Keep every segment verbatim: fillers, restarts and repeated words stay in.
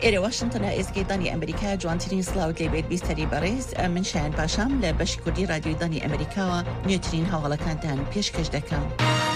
إيري واشنطن إزگەی دانی ئەمریکا جوانترین سڵاوت لێ بێت بیستەری بەڕێز من شایان پاشام لە بەشی کوردی رادیۆی دانی ئەمریکاوە نوێترین هەواڵەکانتان پێشکەش دەکەم.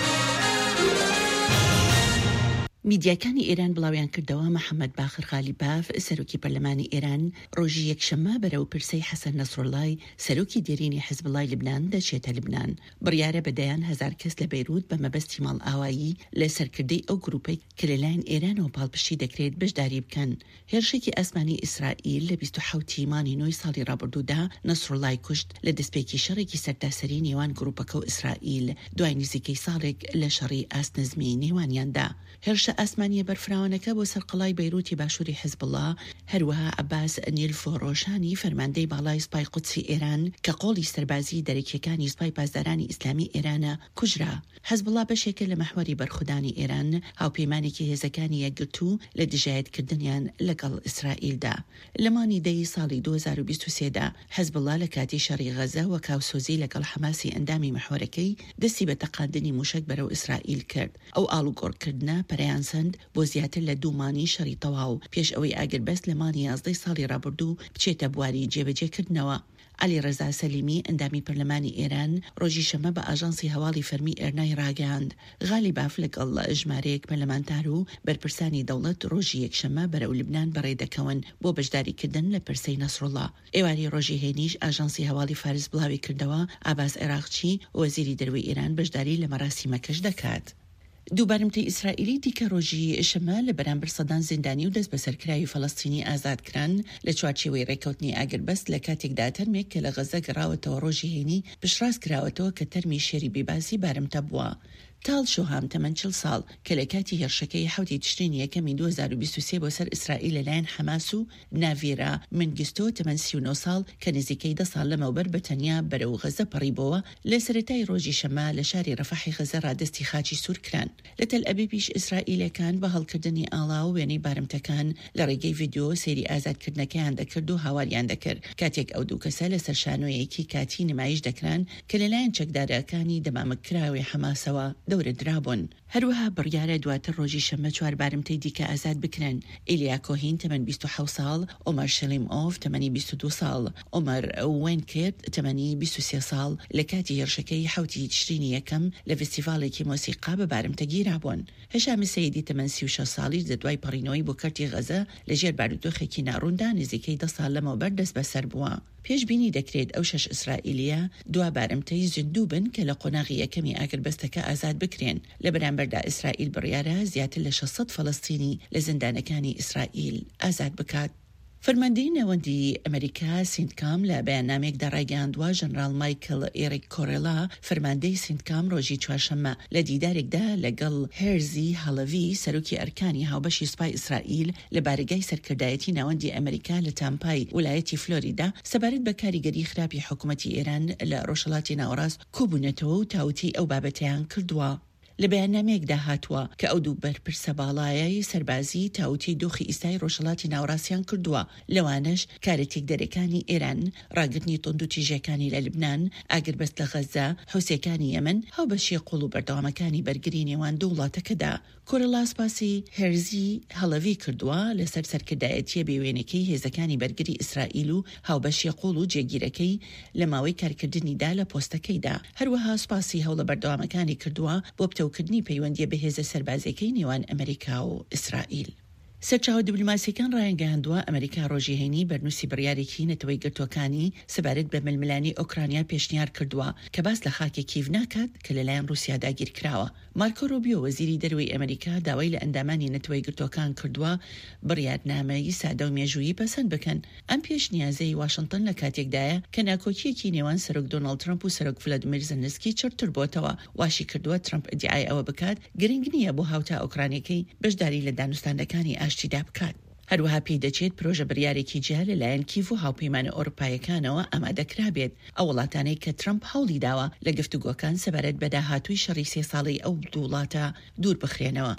میدیاکانی ئێران بڵاویان کردەوە محەممەد باخر غالیباف سەرۆکی پەرلەمانی ئێران ڕۆژی یەکشەممە بەرەو پرسەی حەسەن نەسڕڵڵای سەرۆکی دێرینی حیزبڵای لبنان دەچێتە لبنان. بڕیارە بەدەیان هەزار کەس لە بەیروت بە مەبەستی ماڵ ئاوایی لە سەرکردەی ئەو گروپەی کە لەلایەن ئێرانەوە پاڵپشتی دەکرێت بەشداری بکەن. هێرشێکی ئاسمانی ئیسرائیل لە بیست و حەوتی مانگی نۆی ساڵی ڕابردوودا نەسڕڵڵای کوشت لە دەستپێکی شەڕێکی سەرتاسەری نێوان گروپەکە و ئیسرائیل دوای نزیکەی ساڵێک لە شەڕی ئاستنزمی نێوانیاندا. هێرشە ئاسمانیە بەرفراوانەکە بۆ سەرقەڵای بەیروتی باشووری حیزبڵڵا هەروەها عەباس نیلفۆڕۆشانی فەرماندەی باڵای سوپای قودسی ئێران کە قۆڵی سەربازی دەرەکیەکانی سوپای پاسدارانی ئیسلامی ئێرانە کوژرا. حیزبڵڵا بەشێکە لە مەحوەری بەرخودانی ئێران هاوپەیمانێکی هێزەکانی یەکگرتوو لە دژایەتکردنیان لەگەڵ ئیسرائیلدا. لە مانگی دەی ساڵی دوو هەزار و بیست و سێدا حیزبڵڵا لە کاتی شەڕی غەزە و کاوسۆزی لەگەڵ حەماسی ئەندامی مەحوەرەکەی دەستی بە تەقاندنی موشک بەرەو ئیسرائیل کرد. ئەو ئاڵوگۆڕکردنە پەرەیان سند بۆ زیاتر لە دوو مانگی شەڕی تەواو پێش ئەوەی ئاگربەست لە مانگی یازدەی ساڵی ڕابردوو بچێتە بواری جێبەجێکردنەوە. علی ڕەزا سەلیمی ئەندامی پەرلەمانی ئێران ڕۆژی شەمە بە ئاژانسی هەواڵی فەرمی ئێرنای ڕاگەاند غالیباف لەگەڵ ژمارەیەک پەرلەمانتار و بەرپرسانی دەوڵەت ڕۆژی یەکشەمە بەرەو لبنان بەڕێدەکەون بۆ بەشداریکردن لە پرسەی نەسڕڵڵا. ئێواری ڕۆژی هێنیش ئاژانسی هەواڵی فارس بڵاوی کردەوە ئاباس عێراقچی وەزیری دەروی ئێران بەشداری لە مەراسیمەکەش دەکات. دووبارمتەی ئیسرائیلی دیکە ڕۆژی شەمە لە بەرامبەر سەدان زیندانی و دەست بە سەرکراوی فەڵەستینی ئازادکران لە چوارچێوەی ڕێکەوتنی ئاگربەست لە کاتێکدا تەرمێک کە لە غەزە گەڕاوەتەوە ڕۆژی هێنی پشتڕاست کراوەتەوە کە تەرمی شێری بێباسی بارمتە بووە. تاڵ شوهام تەمەن چل ساڵ کە لە کاتی هێرشەکەی حەوتی تشرینی یەکەمی دوو هەزار و بیست و سێ بۆ سەر ئیسرائیل لەلایەن حەماس و ناڤێرا منگستۆ تەمەن سی و نۆ ساڵ کە نزیکەی دە ساڵ لەمەوبەر بەتەنیا بەرەو غەزە پەڕیبەوە لە سەرەتای ڕۆژی شەمە لە شاری ڕەفەحی غەزە ڕادستی خاچی سوور کران. لە تەل ئەبیبیش ئیسرائیلەکان بە هەڵکردنی ئاڵا و وێنەی بارمتەکان لە ڕێگەی ڤیدیۆ سەیری ئازادکردنەکەیان دەکرد و هاواریان دەکرد کاتێک ئەو دوو کەسە لە سەرشانۆیەکی کاتی نمایش دەکران کە لەلایەن چەکدارەکانی دەمامکراوی حەماسەوە دەورە درابوون. هەروەها بڕیارە دواتر ڕۆژی شەمە چوار بارمتەی دیکە ئازاد بکرێن. ئیلیا کۆهین تەمەن بیست و حەوت ساڵ، ئۆمەر شەلیم ئۆف تەمەنی بیست و دوو ساڵ، ئۆمەر وێنکرد تەمەنی بیست و سێ ساڵ لە کاتی هێرشەکەی حەوتی تشرینی یەکەم لە فستیڤالێکی مۆسیقا بە بارمتەگیرابوون. هەشام سەیدی تەمەن سی و شەش ساڵی دەدوای پەڕینەوەی بۆ کەرتی غەزە لەژێر بارودۆخێکی ناڕووندا نزیکەی دە ساڵ لەمەوبەر دەست بەسەر بووە. پێشبینی دەکرێت ئەو شەش ئیسرائیلیە دوا بارمتەی زیندوو بن کە لە قۆناغی یەکەمی ئاگربەستەکە ئازاد بکرێن. لە بەرامبەردا ئیسرائیل بڕیارە زیاتر لە شەشسەد فەڵەستینی لە زیندانەکانی ئیسرائیل ئازاد بکات. فەرماندەی نەوەندی ئەمریکا سیندکام لە بەیاننامێکدا ڕایگەاندووە ژەنرال مایکل ئێریک کۆڕێلا فەرماندەی سیندکام ڕۆژی چوارشەممە لە دیدارێکدا لەگەڵ هێرزی هەڵەوی سەرۆکی ئەرکانی هاوبەشی سوپای ئیسرائیل لە بارگای سەرکردایەتی ناوەندی ئەمریکا لە تامپای ویلایەتی فلۆریدا سەبارەت بە کاریگەری خراپی حکوومەتی ئێران لە ڕۆژهەڵاتی ناوەڕاست کۆبوونەتەوە و تاوتی ئەو بابەتیان کردووە. لە بەیاننامەیەکدا هاتووە کە ئەو دوو بەرپرسە باڵایەی سەربازی تاوتی دۆخی ئیستای ڕۆژهەڵاتی ناوەڕاستیان کردووە. لەوانش کارەتێک دەرەکانی ئێران، ڕاگرتنی تۆند و تیژەکانی لە لبنان، ئاگربەست لە غەزە، حوسەکانی یەمەن، هاوبەشی قوڵ و بەردەوامەکانی بەرگری نێوان دوو وڵاتەکەدا. کۆرەلا سپاسی هێرزی هەڵەوی کردووە لەسەر سەرکردایەتیە بێوێنەکەی هێزەکانی بەرگری ئیسرائیل و هاوبەشی قوڵ و جێگیرەکەی لە ماوەی کارکردنیدا لە پۆستەکەیدا. هەروەها سپاسی هەوڵە بەردەوامەکانی کردووە بۆ کردنی پەیوەندیە بەهێزە سەربازەکەی نێوان ئەمریکا و ئیسرائیل. سەرچاوە دیبلۆماسیەکان ڕایانگەاندووە ئەمریکا ڕۆژی هەینی بەرنووسی بڕیارێکی نەتەوەی گرتوەکانی سەبارەت بە ململانی ئۆکرانیا پێشنیار کردووە کە باس لە خاکی کیڤ ناکات کە لەلایەن رووسیا داگیر کراوە. مارکۆ ڕۆبیۆ وەزیری دەروی ئەمریکا داوای لە ئەندامانی نەتەوەی گرتوەکان کردووە بڕیارنامەی سادە و مێژوویی پەسەند بکەن. ئەم پێشنیازەی واشنگتن لە کاتێکدایە کە ناکۆکیەکی نێوان سەرۆک دۆناڵد ترەمپ و سەرۆک ڤلادیمیر زەلەنسکی چرتر بۆتەوە. واشی کردووە ترەمپ ئیدعای ئەوە بکات گرنگ نییە بۆ هاوتا ئۆکرانیەکەی بەشداری لە دانوستاندەکانی ئاشتیدا بکات. هەروەها پێی دەچێت پرۆژە بڕیارێکی جیا لەلایەن کیڤ و هاوپەیمانە ئۆروپایەکانەوە ئامادەکرا بێت. ئەو وڵاتانەی کە ترەمپ هەوڵی داوە لە گفتوگۆکان سەبارەت بە داهاتووی شەڕی سێ ساڵەی ئەو دوو وڵاتە دوور بخرێنەوە.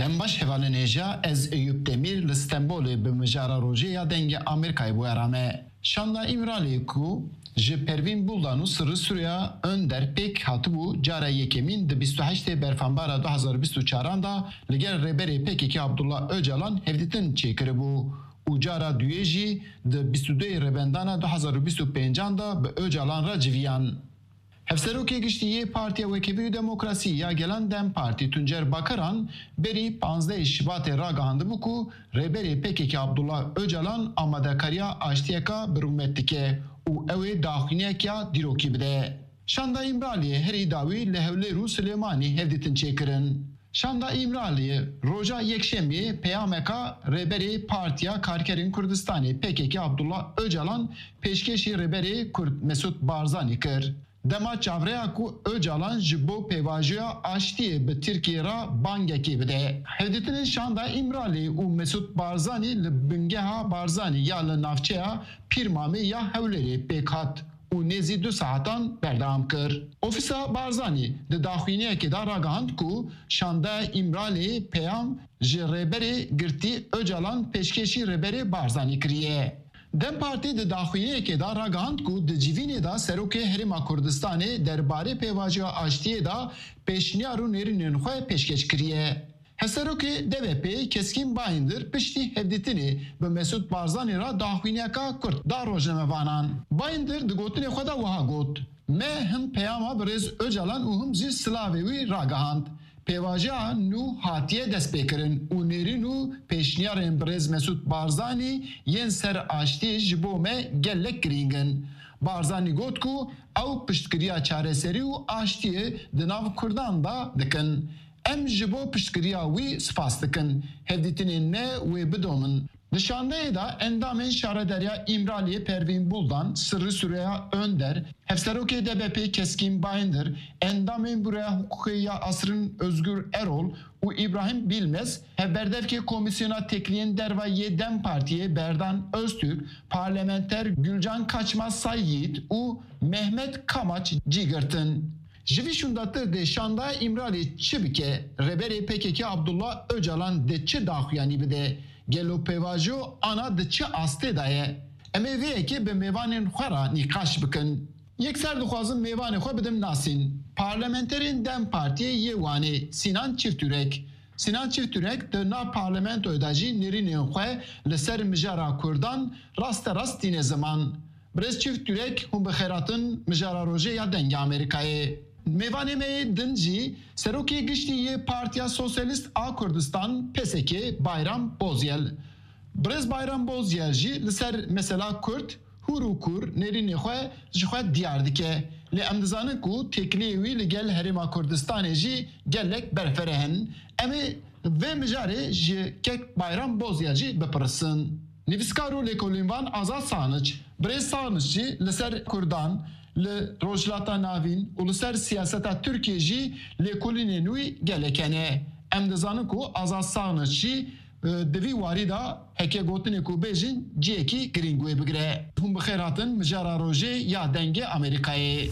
Dembaş hevalenêja ez Eyüp Demir li Stenbolê bi mijara rojê ya dengê Amerîkayê bûye rame. Şanda İmralê ku ji Pervîn Buldan û Sirri Sûriya Önder pêk hatibû cara yekemîn di bîst û heştê berfanbara du hezar bîst û çaran da li gel rêberê P K K Abdullah Öcalan hevdîtin çêkiribû. û cara duyê jî di bîst û duê rêbendana du hezar û bîst û pêncan da bi Öcalan re civiyan. Hevserokê giştî Partiya Wekebî û Demokrasî ya Gelan Dem Partî Tuncer Bakaran berî panzdehê Şibatê ragihandibû ku rêberê P K K Abdullah Öcalan amadekariya aştiyeka bi rûmet dike û ew ê daxuyaneke dîrokî bide. Şanda İmraliyê herî dawî li Hewlêr û Silêmanî hevdîtin çêkirin. Şanda İmraliyê roja yekşemiyê peyameka rêberê Partiya Karkerên Kurdistanê P K K Abdullah Öcalan pêşkêşî rêberê Kurd Mesut Barzanî kir. Dema çavreya ku Öcalan ji bo pêvajoya aştiyê bi Tirkiye ra bangekê bide. Hevdîtinên şanda İmralî û Mesut Barzanî li bingeha Barzanî ya li navçeya Pîrmamê ya Hewlêrê pêk hat û nêzî du saetan berdewam kir. Ofîsa Barzanî di daxuyaniyekê da ragihand ku şanda İmralî peyam ji rêberê girtî Öcalan pêşkêşî rêberê Barzanî kiriye. Dem Partî di daxuyaniyekê da ragihand ku di civînê da Serokê Herêma Kurdistanê derbarê pêvajoya aştiyê da pêşniyar û nêrînên xwe pêşkêş kiriye. Hevserokê D V P Keskin Bayındır piştî hevdîtinê bi Mesut Barzanî ra daxuyaniyeka Kurd da rojnamevanan. Bayındır di gotinê xwe da wiha got. Me him peyama bi rêz Öcalan û him jî silavê wî ragihand. Pêvajoya nû hatiye destpêkirin û nêrîn û pêşniyarên bi rêz Mesut Barzanî yên ser aştiyê ji bo me gelek girîng in. Barzanî got ku ew piştkiriya çareserî û aştiyê di nav Kurdan da dikin. Em ji bo piştkiriya wî spas dikin. Hevdîtinên ne wê bidomin. Di şandeyê da endamên şarederiya İmraliyê Pervîn Buldan, Sirri Sûriya Önder, Hevserokê D B P Keskin Bayındır, endamên Buraya Hukukê ya Asrın Özgür Erol û İbrahim Bilmez, hevberdevkê Komisyona Tekliyên Dervayê Dem Partiyê Berdan Öztürk, parlamenter Gülcan Kaçmaz Sayyid û Mehmet Kamaç cîgirtin. Ji vî şundatir de şanda İmralî çi bike, rêberê P K K Abdullah Öcalan de çi daxuyanî bide, gelo pêvajo ana di çi astê da ye. Em ê vêyekê bi mêvanên xwe ra nîqaş bikin. Yekser dixwazim mêvanê xwe bidim nasîn. Parlamenterên Dem Partiyê yê wanê Sinan Çiftürek. Sinan Çiftürek di nav parlamentoyê da jî nêrînên xwe li ser mijara Kurdan rasterast tîne ziman. Birêz Çiftürek hûn bi xêratin mijara rojê ya dengê Amerîkayê. Mêvanê me din jî Serokê Giştî yê Partiya Sosyalist a Kurdistan P S K Bayram Bozyel. Birêz Bayram Bozyel jî li ser mesela Kurd hûr û kur nêrînê xwe ji xwe diyar dike. Lê em dizanin ku tekliyê wî li gel Herêma Kurdistanê jî gelek berfere hin. Em ê vê mijarê ji kek Bayram Bozyel jî bipirsin. Nivîskar û lêkolînvan Azad Saniç, Birêz Saniç jî li ser Kurdan, li rojhilata navîn û li ser siyaseta Tirkiye jî lêkolînên wî gelek hene. Em dizanin ku Azad Saniç jî di vî warî da heke gotinê ku bêjin ciyekî girîng wê bigire. Hûn bi xêr hatin mijara rojê ya dengê Amerîkayê.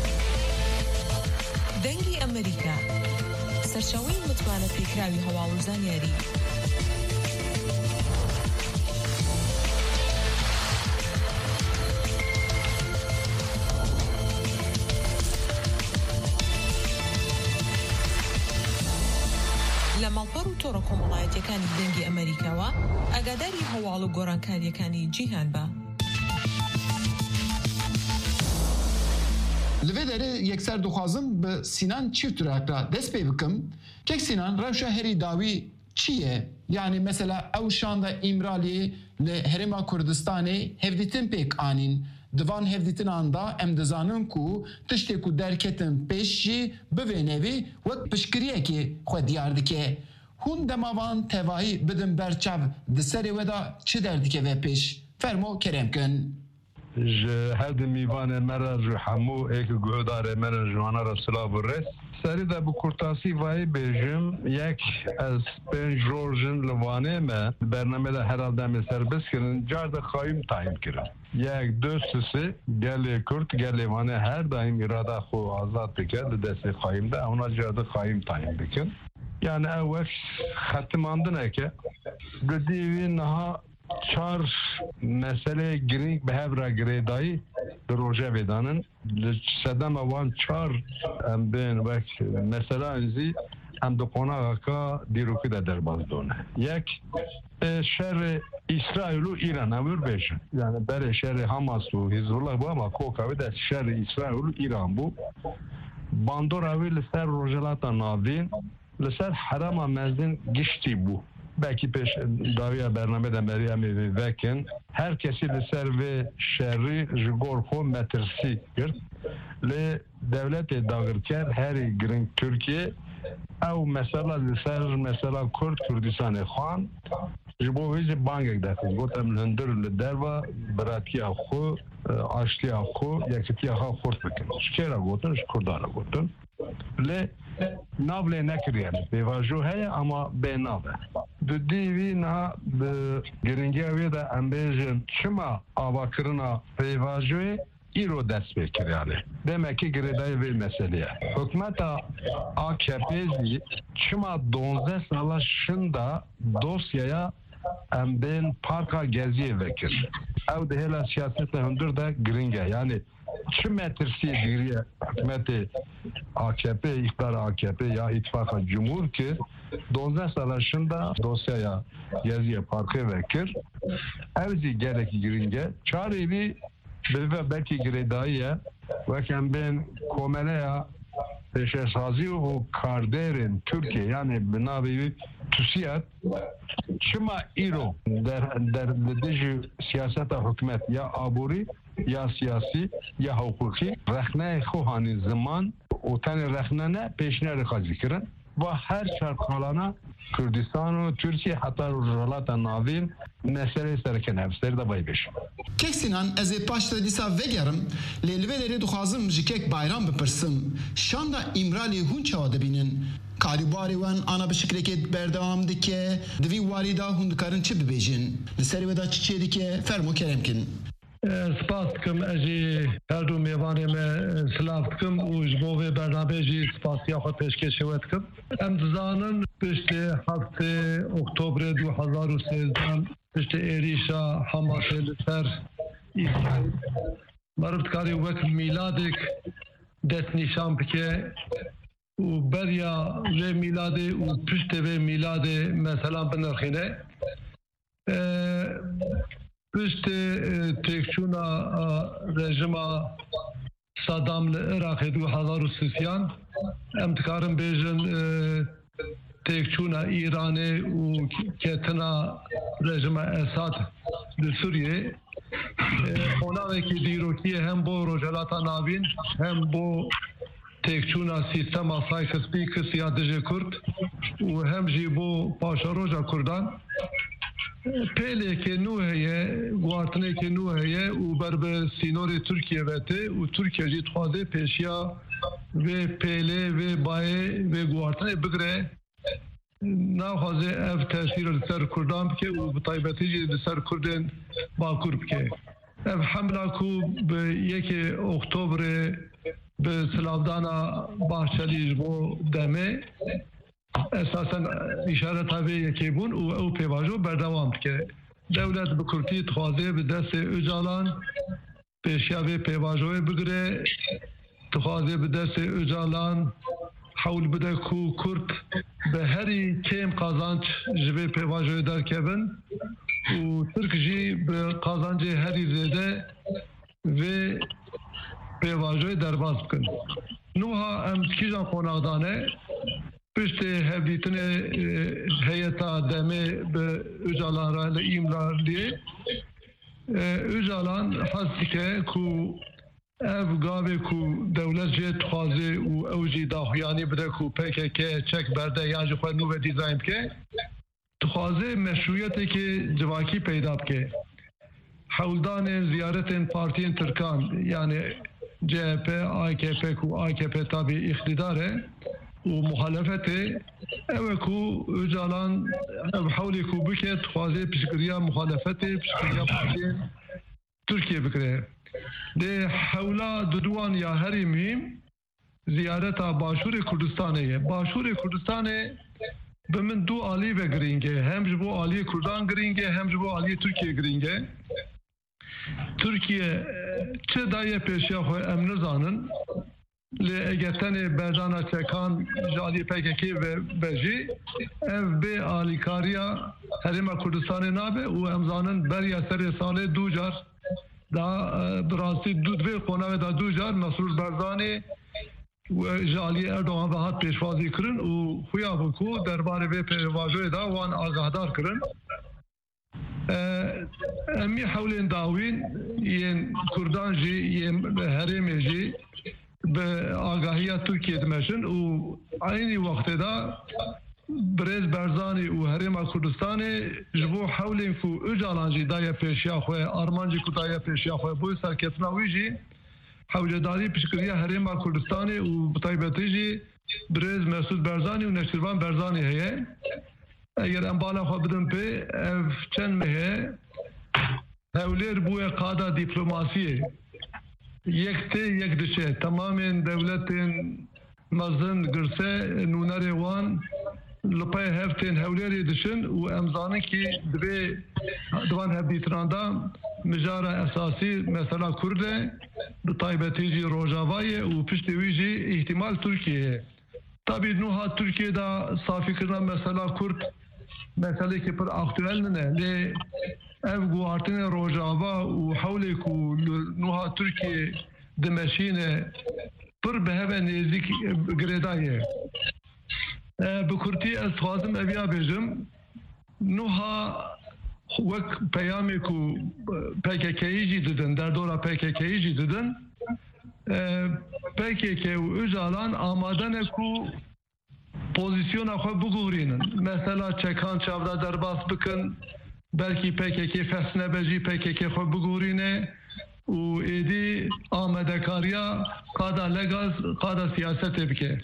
Dengê Amerîka, serçaweyên mitwana pêkirawî hewaڵ û zanyarî. لە ماڵپەڕ و تۆڕە کۆمەڵایەتیەکانی دەنگی ئەمریکاوە ئاگاداری هەواڵ و گۆڕانکاریەکانی جیهان بە. Li vê derê yekser dixwazim bi Sinan Çiftürek ra dest pê bikim. Kek Sinan rewşa herî dawî çi ye? Yani mesela ew şanda İmraliyê li Herêma Kurdistanê hevdîtin pêk anîn. Divan hevdîtinan da em dizanin ku tiştê ku derketin pêş jî bi vê nevî wek piştgiriyekê xwe diyar dike. Hûn demavan tevahî bidin berçav di serê we da çi derdike ve pêş? Fermo kerem kin. Ji her di mîvanê me re ji hemû êkî guhdarê me re ji wana re silav û rêz. Serî de bi kurtasî vayî bêjim yek ez pênc rojin li wanê me bername de herhalde em ê serbest kirin car de xayîm tayin kirin. Yek du sisi gelê Kurd gelê wanê her daîm irada xwe azad dike li destê xayîm de ewna car de xayîm tayin dikin. Yani evvel xatımandın ki dediğin ha çar mesele giring behevra giredayı proje vedanın sedem avan çar em ben bak mesela enzi em de konağa diruki de derbaz done yek şer İsrail'u İran amur beş yani bere şer Hamas u Hizbullah bu ama kokavi de şer İsrail'u İran bu bandora ve ser rojelata navin لسر حرام مزدن گشتی بو belki peş daviya bernameden beriyemi veken herkesi لسر ve şerri jigor xo metrsi gir le devlet dağırker her girin Türkiye ev mesela لسر mesela Kürt Kürdistan xan jibo vizi bangek dafiz gotem hındır le derva bratkiya xo aşliya xo yakitiya xo xort bekin şkera gotun şkurdana gotun le navle nekriyen bevajo heye ama be nave de divi na de geringe de ambejin çima avakırına bevajoy iro ders bekir yani demek ki gireday ve meseleye hükümeta A K P'yi çima donze salaşında dosyaya emben parka geziye vekir ev de hele siyasetle hündür de gringe yani şu metresi diriye hükümeti A K P, iktidar A K P ya ittifaka cumhur ki donze salaşında dosyaya geziye parka vekir evzi gereki giringe çare bir ve belki giredaiye ve ben komeleya peşesazi o karderin Türkiye yani binavi TÜSİAD çima iro der der dediği siyaseta hükümet ya aburi ya siyasi ya hukuki rehne hani zaman o tane rehnene peşine rekazikirın ve her şartlarına Kürdistan, Türkiye hatta Rojalata Navin mesele serken hepsleri de baybeş. Keksinan ez paşta disa vegerim lelveleri duhazım jikek bayram bepırsım. Şanda İmrali hunça debinin Karibari wan ana bişikreket berdevam dike dvi varida hundikarın çi bibêjin li ser veda çi çê dike fermo keremkin. Spas dikim ez jî her du mêvanê me silav dikim û ji bo vê bernameyê jî spasiya xwe pêşkêşê we dikim. Em dizanin piştî heftê Oktobrê du hezar û sêzdeh piştî êrîşa Hamasê li ser İsraîl meriv dikarî wek mîladek destnîşan bike û beriya vê mîladê û piştê vê mîladê meselan binirxîne. Piştê têkçûna rejima Saddam li Iraqê du hezar û sîsyan em dikarin bêjin têkçûna İranê û ketina rejima Esad li Sûriyê onavekî dîrokiye hem bo Rojhelata Navîn hem bo têkçûna sîstema Sykes-Picus ya dijî Kurd û hem jî bo paşaroja Kurdan pêlekê nû heye guartinekê nû heye û ber bi sînorê Tirkiye vete û Tirkiye jî dixwaze pêşiya vê pêlê vê bayê vê guartinê bigire naxwaze ev tesîr li ser Kurdan bike û bi taybetî jî li ser Kurdên Bakur bike. Ev hemla ku bi yekê Oktobrê bi silavdana Bahçelî ji bo demê esasen işaret vê yekê bûn û ew pêvajo berdewam dike. Dewlet bi Kurtî dixwaze bi destê Öcalan pêşiya vê pêvajoyê bigire dixwaze bi destê Öcalan hewl bide ku Kurd bi herî kêm qazanç ji vê pêvajoyê derkevin û Tirk jî bi qazancê herî zêde vê pêvajoyê derbas bikin. Nuha em kîjan qonaqdane piştê hevdîtinê heyeta demê bi Öcalan re li İmraliyê Öcalan hez dike ku ev gavê ku dewlet jê dixwaze û ew jî daxuyanî bide ku P K K çek berde yan ji xwe nû ve dîzayn bike dixwaze meşruiyetekê civakî peyda bike. Hewldanên ziyaretên partiyên Tirkan yani C H P, A K P ku A K P tabi iktidar e û muhalefetê ew e ku Öcalan ev hewlê ku bike dixwaze piştgiriya muhalefetê piştgiriya partiyên Tirkiye bikire. Lê hewla di duwan ya herî mühim ziyareta Başûrê Kurdistanê ye. Başûrê Kurdistanê bi min du alî ve girîng e. Hem ji bo aliyê Kurdan girîng e, hem ji bo aliyê Tirkiye girîng e. Türkiye çi daye pêşiya xwe em nizanin. Lê eger tenê berdana çekan ji aliyê P K K ve bejî, ev bê alîkariya Herêma Kurdistanê nabe û em zanin beriya serê salê du car da bi rastî du divê qonavê da du car Mesrûr Barzanî ji aliyê Erdogan ve hat pêşwazî kirin û xuya bû ku derbarê vê pêvajoyê da wan agahdar kirin. Em ê hewlên dawîn yên Kurdan jî yên herêmê jî bi agahiya Tirkiye dimeşin û aynî wextê da Birêz Barzanî û Herêma Kurdistanê ji bo hewlên ku Öcalan jî daye pêşiya xwe, armancê ku daye pêşiya xwe bû serketina wî jî hewcedarî piştgiriya Herêma Kurdistanê û bi taybetî jî Birêz Mesûd Barzanî û Neşirvan Barzanî heye. Eger em bala xwe bidin pê ev çend mê heye hewlêr bûye qada dîplomasiyê. Yek tê yek dişe. Tamamên dewletên mezin girse nûnerê wan li pê hevtên hewlêrê dişin û em zanin ki divê divan hevdîtinan da mijara esasî mesela Kurd e, bi taybetî jî Rojavayê û piştî wî jî ihtimal Tirkiye ye. Tabii niha Türkiye da safîkirina mesela Kurd meselekî pir aktüel ne lê ev guhartinê Rojava û hewlê ku niha Tirkiye dimeşîne pir bi heve nêzik girêda ye. Bi Kurtî ez dixwazim eviya bêjim niha wek peyamê ku P K K'yî jî didin, derdora P K K'yî jî didin, P K K û Öcalan amade ne ku pozisyona xwe bigûrînin. Mesela çekan çavda derbas bikin, belkî P K K fesnebe jî P K K xwe bigûrîne û êdî amedekariya qada legaz, qada siyasetê bike.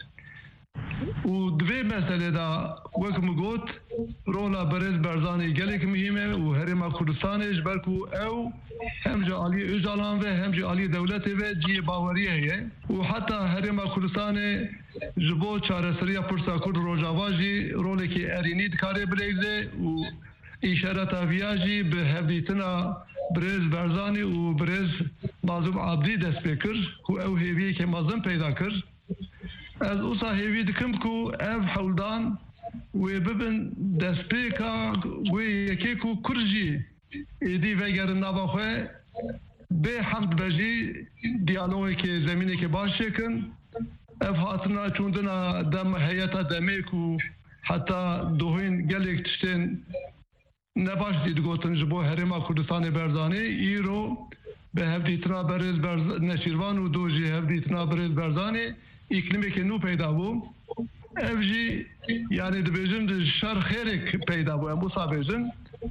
û divê meselê da wek min got rola Birêz Barzanî gelek mühim e û Herêma Kurdistanê ji ber ku ew hem ji aliyê Öcalan ve hem ji aliyê dewletê ve ciyê bawerî heye û heta Herêma Kurdistanê ji bo çareseriya pirsa Kurd Rojava jî rolekî erînî dikare bilêze û îşareta viya jî bi hevdîtina Birêz Barzanî û Birêz Mazlûm Abdî dest pê kir ku ew hêviyekê mezin peyda kir. Ez wisa hêvî dikim ku ev hewldan wê bibin destpêka wê yekê ku Kurd jî êdî vegerin nava xwe bê hemd be jî diyalogekê zemînekê baş çêkin. Ev hatina çûndina dem heyeta demê ku heta dohên gelek tiştên nebaş dî digotin ji bo Herêma Kurdistanê Barzanî îro bi hevdîtina Birêz Neşîrvan û do jî hevdîtina Birêz Barzanî îklimekê nû peyda bû. Ev jî yani dibêjin di şer xêrek peyda bû em wisa bêjin.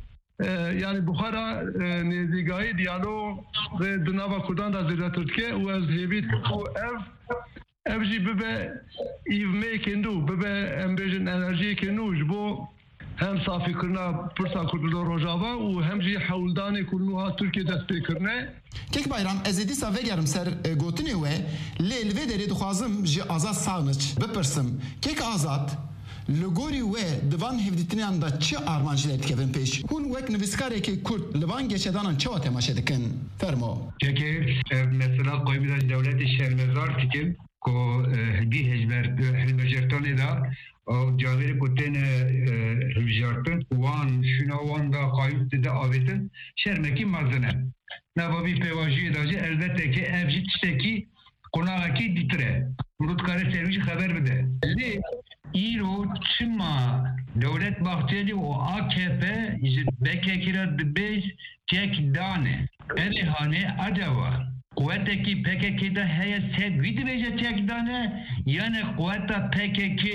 Yani buxara nêzîgahî diyalog rê di nava Kurdan da zêdetir dike û ez hêvî ku ev ev jî bibe îvmeyekê nû, bibe em bêjin enerjiyekê nû ji bo hem safîkirina pirsa Kurd Rojava û hem jî hewldanê ku niha Tirkiye dest pêkirine. Kek Bayram ez ê dîsa vegerim ser gotinê we lê li vê derê dixwazim ji Azad Sağniç bipirsim. Kek Azad li gorî we di van hevdîtiniyan da çi armancîler dikevin pêş? Hûn wek nivîskarekî Kurd li van geşedanan çawa temaşe dikin? Fermo. Kekê mesela Qoymîra Dewletê Şermezar dikin ku hibî hejber hilvejertanê da cavêrê ku tên hilvejertin wan şûna wan da qayût dide avêtin şermekî mezin e. Nava vî pêvajiyê da jî elbette ki ev jî tiştekî qonaqekî dîtir e. Rûdkarê servî jî xeber bide. Lê îro çima Dewlet Bahçeli û A K P ji B K K re dibêj tek dane. Erêhanê acaba quwetekî P K K'da heye sed wî dibêje tek dane yani quweta P K K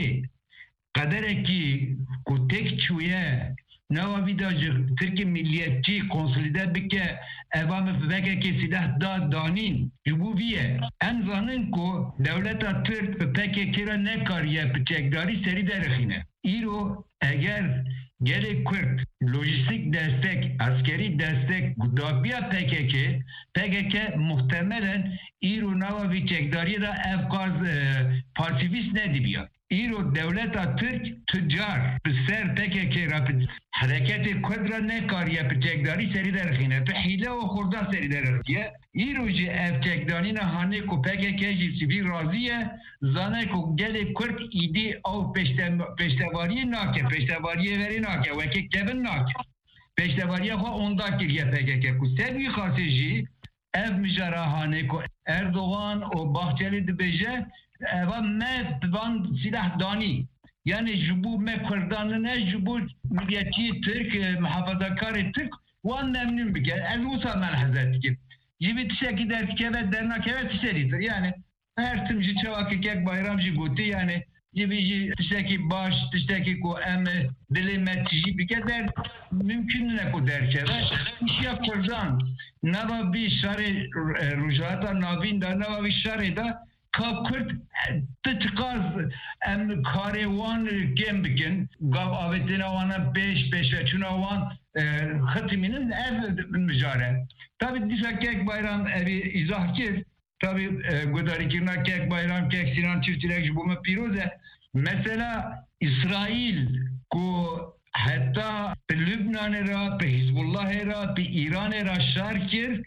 qederekî ku tek çûye nava vî da ji Tirkiye milliyetçî konsolîde bike evam B K K silah da danîn ji bo vî ye. Em zanin ku dewleta Tirk bi P K K re nekariye bi çekdarî serî derexîne. Îro eger gerek Kürt lojistik destek, askeri destek dabiya P K K, P K K muhtemelen İro nava bir çekdari da evkaz pasifist ne diyor? İro devleta Türk tüccar ser P K K rapid hareketi Kudra ne kar yapacakları seri derhine pe hile o kurda seri derhiye İroji ev çekdari hane ko P K K sivil razıye zane ko gele Kürt idi av peşte peştevariye nake peştevariye veri nake ve ki kevin nake peştevariye ko onda kiriye P K K ku sebi khasiji ev mijara hane ko Erdoğan o Bahçeli dibeje eva me van silah dani yani bu me Kürdan'ın ne bu milliyetçi Türk muhafazakar Türk wan memnun bike ez usa melhazet ki gibi tişeki der ki evet derna evet tişeridir yani her tümcü çavaki kek bayramcı guti yani gibi tişeki baş tişeki ko em dilemetçi bike der mümkün ne ko der ki evet işya Kürdan nava bir şari rujata navin da nava bir şari da Kürt tıtkaz em karevan gem bikin gav avetine wana beş beş ve çuna wan hatiminin ev mücare. Tabi dişa kek bayram evi izah kir. Tabi gudari kirna kek bayram kek sinan çiftçilik bu me piroze. Mesela İsrail ko hatta Lübnan era, Hizbullah era, İran era şarkir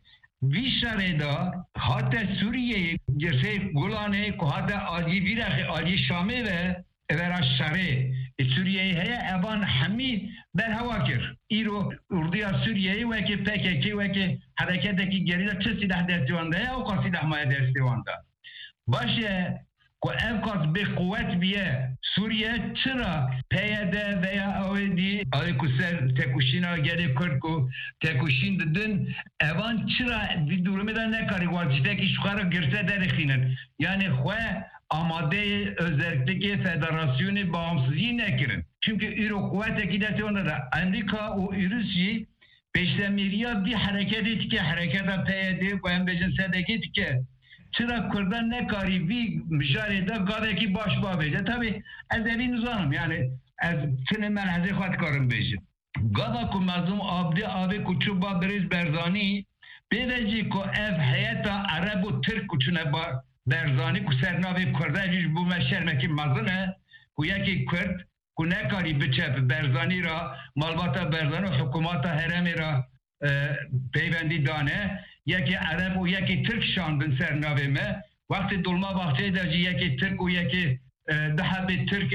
Vişareda hatta Suriye'yi gerçe Golan'e hatta Ali Virak Ali Şam'e ve evera Şare Suriye'yi heye evan hami berhavakir. İro Urduya Suriye'yi ve ki P K K ve ki hareketteki geride çı silah destiwanda ya o kadar silah maya destiwanda. Başı ko evkaz bir kuvvet biye Suriye çıra P Y D veya O E D Ali Kuser tekuşina geri Kürtku tekuşin dedin evan çıra bir durumu da ne kari vazifek işkara girse derikinin yani hue amade özellikle federasyonu bağımsızlığı ne kirin çünkü İro kuvvet ekidasyonda da Amerika o Rusya peştemiriya bir hareket etki harekete P Y D ve embecin sedek etki çıra Kürdan ne kari bir mücarede gadeki başbağı bece. Tabi ez evin uzanım yani ez senin melheze khatkarım bece. Gada ku mazlum abdi abi kuçuba beriz berzani bedeci ku ev heyeta Arabu Türk kuçuna berzani ku sernavi Kürdaciş bu meşermeki mazını ku yeki Kürt ku ne kari biçep berzani ra malbata berzani hükümata heremi ra peyvendi dane yeki Arap o yeki Türk şandın sernavime vakti dolma bahçe derci yeki Türk o yeki daha bir Türk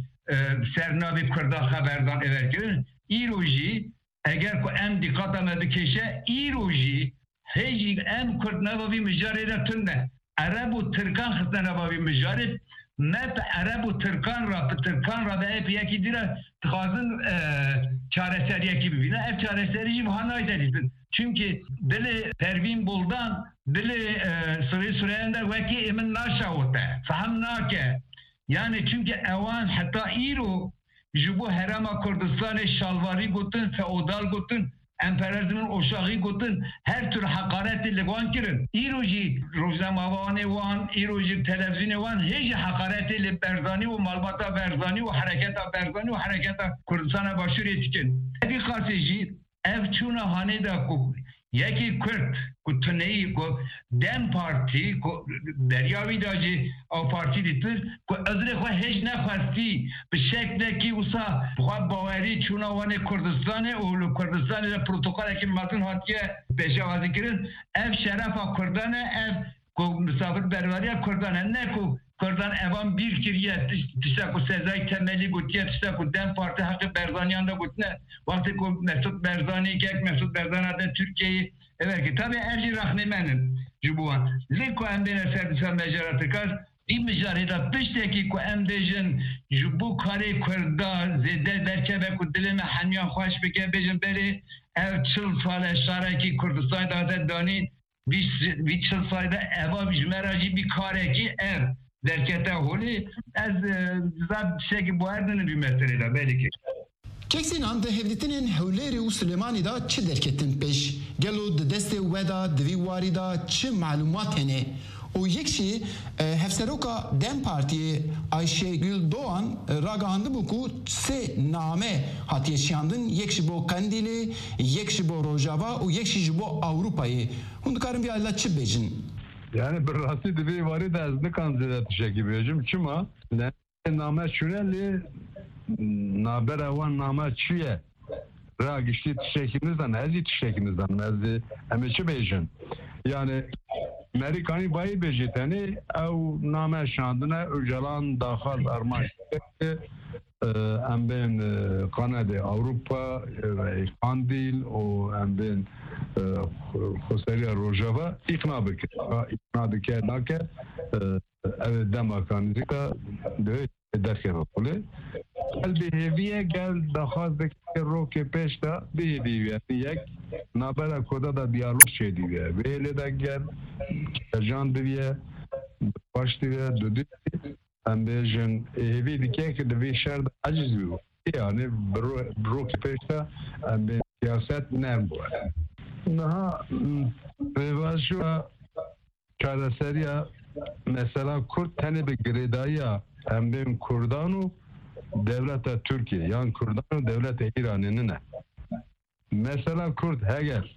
sernavi Kürda haberdan everken İroji eğer ko em dikkata me bikeşe İroji heci em Kürt navavi mücadele tünde Arap o Türkan hıtna navavi mücadele met Arap o Türkan ra Türkan ra ve hep yeki dira tıkazın çareseriye gibi bina ev çareserici bu hanay edilsin. Çünkü dili Pervin Buldan dili e, Suri Suriye'nde veki emin naşa ote. Faham nake. Yani çünkü evan hatta İro jibu herama Kürdistan'ı şalvari gutun, feodal gutun, emperyalizmin oşağı gutun, her tür hakareti levan kirin. İroji roznamavani van, İroji televizyonu van, hiç hakareti berzani ve malbata berzani ve hareketa berzani ve hareketa Kürdistan'a başvuru etkin. Bir kasıcı ev çuna haneda ku yeki Kürt ku tneyi ku Dem Parti ku deryavi dacı o parti ditir ku azre ku hiç ne parti bir şekilde ki usa bu baveri çuna vane Kürdistan'e o Kürdistan'e protokol ki matın hatiye peşavazi kirin ev şerefa Kürdan'e ev ku misafir berveriye Kürdan'e ne ku Kürdan evan bir kiriye tişta ku sezai temeli gutiye tişta ku Dem Parti hakkı Berzaniyan'da gutne vakti ku Mesut Berzani kek Mesut Berzani'de Türkiye'yi evet ki tabi erci rahnemenin jubuan liko embene serdisa mecaratı kar bir mecarida pişteki ku embejin jubu kare Kürda zede derkebe ku dilime hanyan hoş bike bejin beri ev çıl sale şaraki Kürdistan'da da dani bir çıl sayda eva jmeracı bir kare ki ev derkete holi az zab şey bu erdinin bir meseleyle belki. Keksin anda hevdetinin hevleri u Süleymanî da çi derketin peş gelo de deste weda divi warî da çi malumat hene O yekşi Hefseroka Dem Parti'ye Ayşegül Doğan ragandı bu ku se name hatiye şandın yekşi bo Kandili, yekşi bo Rojava, o yekşi bo Avrupa'yı. Hundukarın bir ayla çıbecin. Yani bir rasti dibi varı da azlı kanzıda tüşeki biyocum. Çuma name şuneli naber avan name çüye ra gişti tüşekimizden, ezi tüşekimizden, ezi emeçi beyjin. Yani Amerikani bayi bejiteni ev name şandına öcalan dahil arman em ben Kanada, Avrupa ve Kandil o em ben Xoseriya Rojava ikna bike. İkna dike nake ev demokranizika de derke bakule. El beheviye gel daha dike roke peşta beheviye yek nabera koda da diyalog şey diye. Böyle de gel can diye baş diye dedi. Em bejin evi dike ki de şerde aciz bu. Yani roke peşta em ben siyaset nem bu. Naha revajı çareseriya mesela Kürt tane bir gredaya hem benim Kurdanu devlete Türkiye yani Kurdanu devlete İran'ın ne? Mesela Kürt heger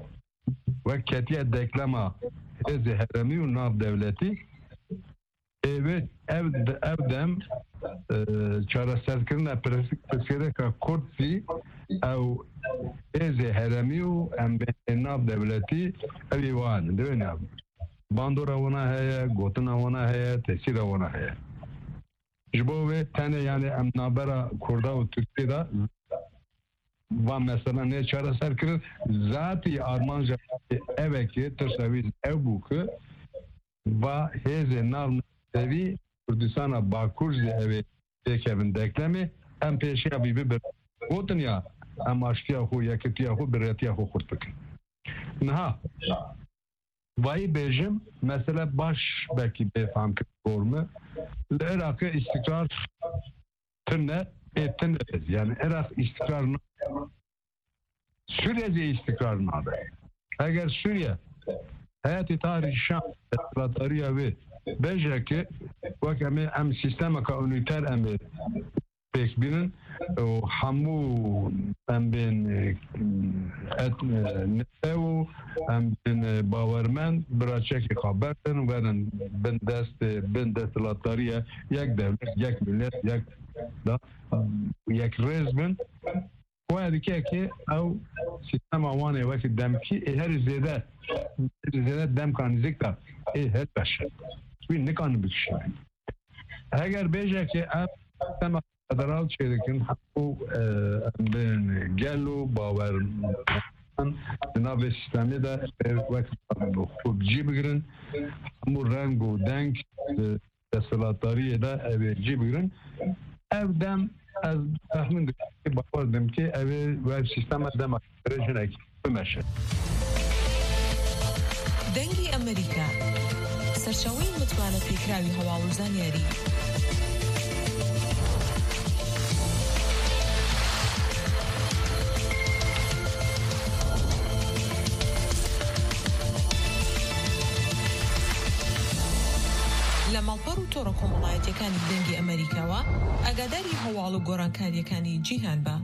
ve ketiye deklama zehremi u nav devleti evet ev evdem çareserkirine presik ka Kürtsi ev eze heremi u em nav devleti evi wan değil mi? Bandora ona heye, gotuna ona heye, tesira ona heye. Jibo ve tane yani em nabera Kurda u Türkiye'de ve mesela ne çareser kirir zati Armanca eveki tırsaviz ev buku ve heze nav evi Kürdistan'a Bakurzi evi tekevin deklemi em peşiya bibi bir gotun ya em aşkiya hu yakitiya hu biretiya hu kurtuk. Naha vay bejim mesela baş belki befam kırmı Irak'ı istikrar tırne ettiniriz. Yani Irak istikrarını Suriye'de istikrarını adı. Eğer Suriye hayatı tarihi Şam etkılatariya ve bence ki vak emi em sistema ka üniter emi pek binin o hamu em bin et nesev em bin bavermen bıraçeki haberden veren bin dest bin destilatariye yek devlet yek millet yek da yek rezbin o dike ki ev sistema vane vakit demki her zede zede dem kanizik da e her başı bir ne kanı bir şey eğer bence ki ev sistema federal çeyrekin bu ben gelu baver Cenab-ı sistemi de vakit hukukçı birin bu rengu denk desalatariye de evci birin evden az tahmin bakardım ki evi ve sisteme demokratik meşe. Dengi Amerika serçawîn mutmane pêkravî hewalûzan yarî. لە ماڵپەڕ و تۆڕە کۆمەڵایەتیەکانی دەنگی ئەمریکاوە ئاگاداری هەواڵ و گۆڕانکاریەکانی جیهان بە.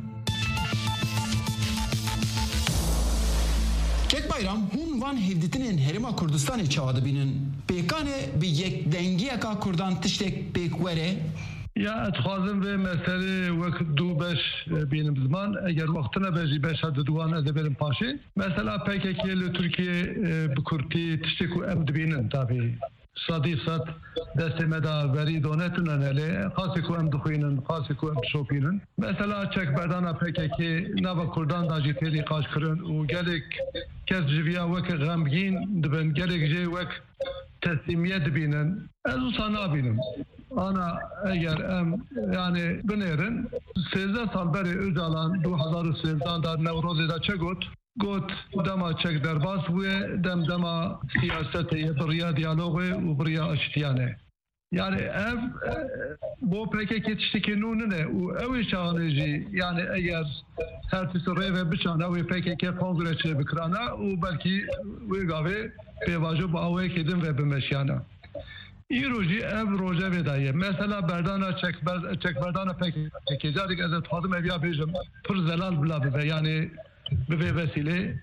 Kek bayram hun van hevditinin Herima Kurdistan'ı çavadı binin. Pekane bir yek dengiye ka Kurdan tiştek pekwere. Ya etxazım ve mesele vakit du beş benim zaman eğer vaktine bezi beş adı duan edebelim paşi. Mesela P K K ile Türkiye bu Kürt'i tişteku emdibinin tabi. صديقات دستمدا بريد ونتنا نلي خاصكو ام دخوينن خاصكو ام شوبينن مثلا çek بدانا پککی نوا کردان داجی تری قاش کرن و گلک کس جویا وک غمگین دبن گلک جی وک teslimiyet binin ez sana binim ana eğer em yani binerin sezde salberi Öcalan iki bin sezdan da Nevroz'da çegot got dema çek derbas ve dem dema siyaseti briya diyalogu ve briya aştiyane Yani ev bu P K K tişteki nune u ev şahınıcı yani eğer her tisi reve biçana u P K K kongreçe bikrana u belki u gavi pevajı bağlı kedin ve bimeşyana. İroji ev roja vedaye. Mesela berdana çekber çekberdana P K K jarik azet hadım ev ya bejim pır zelal bla be yani be vesile.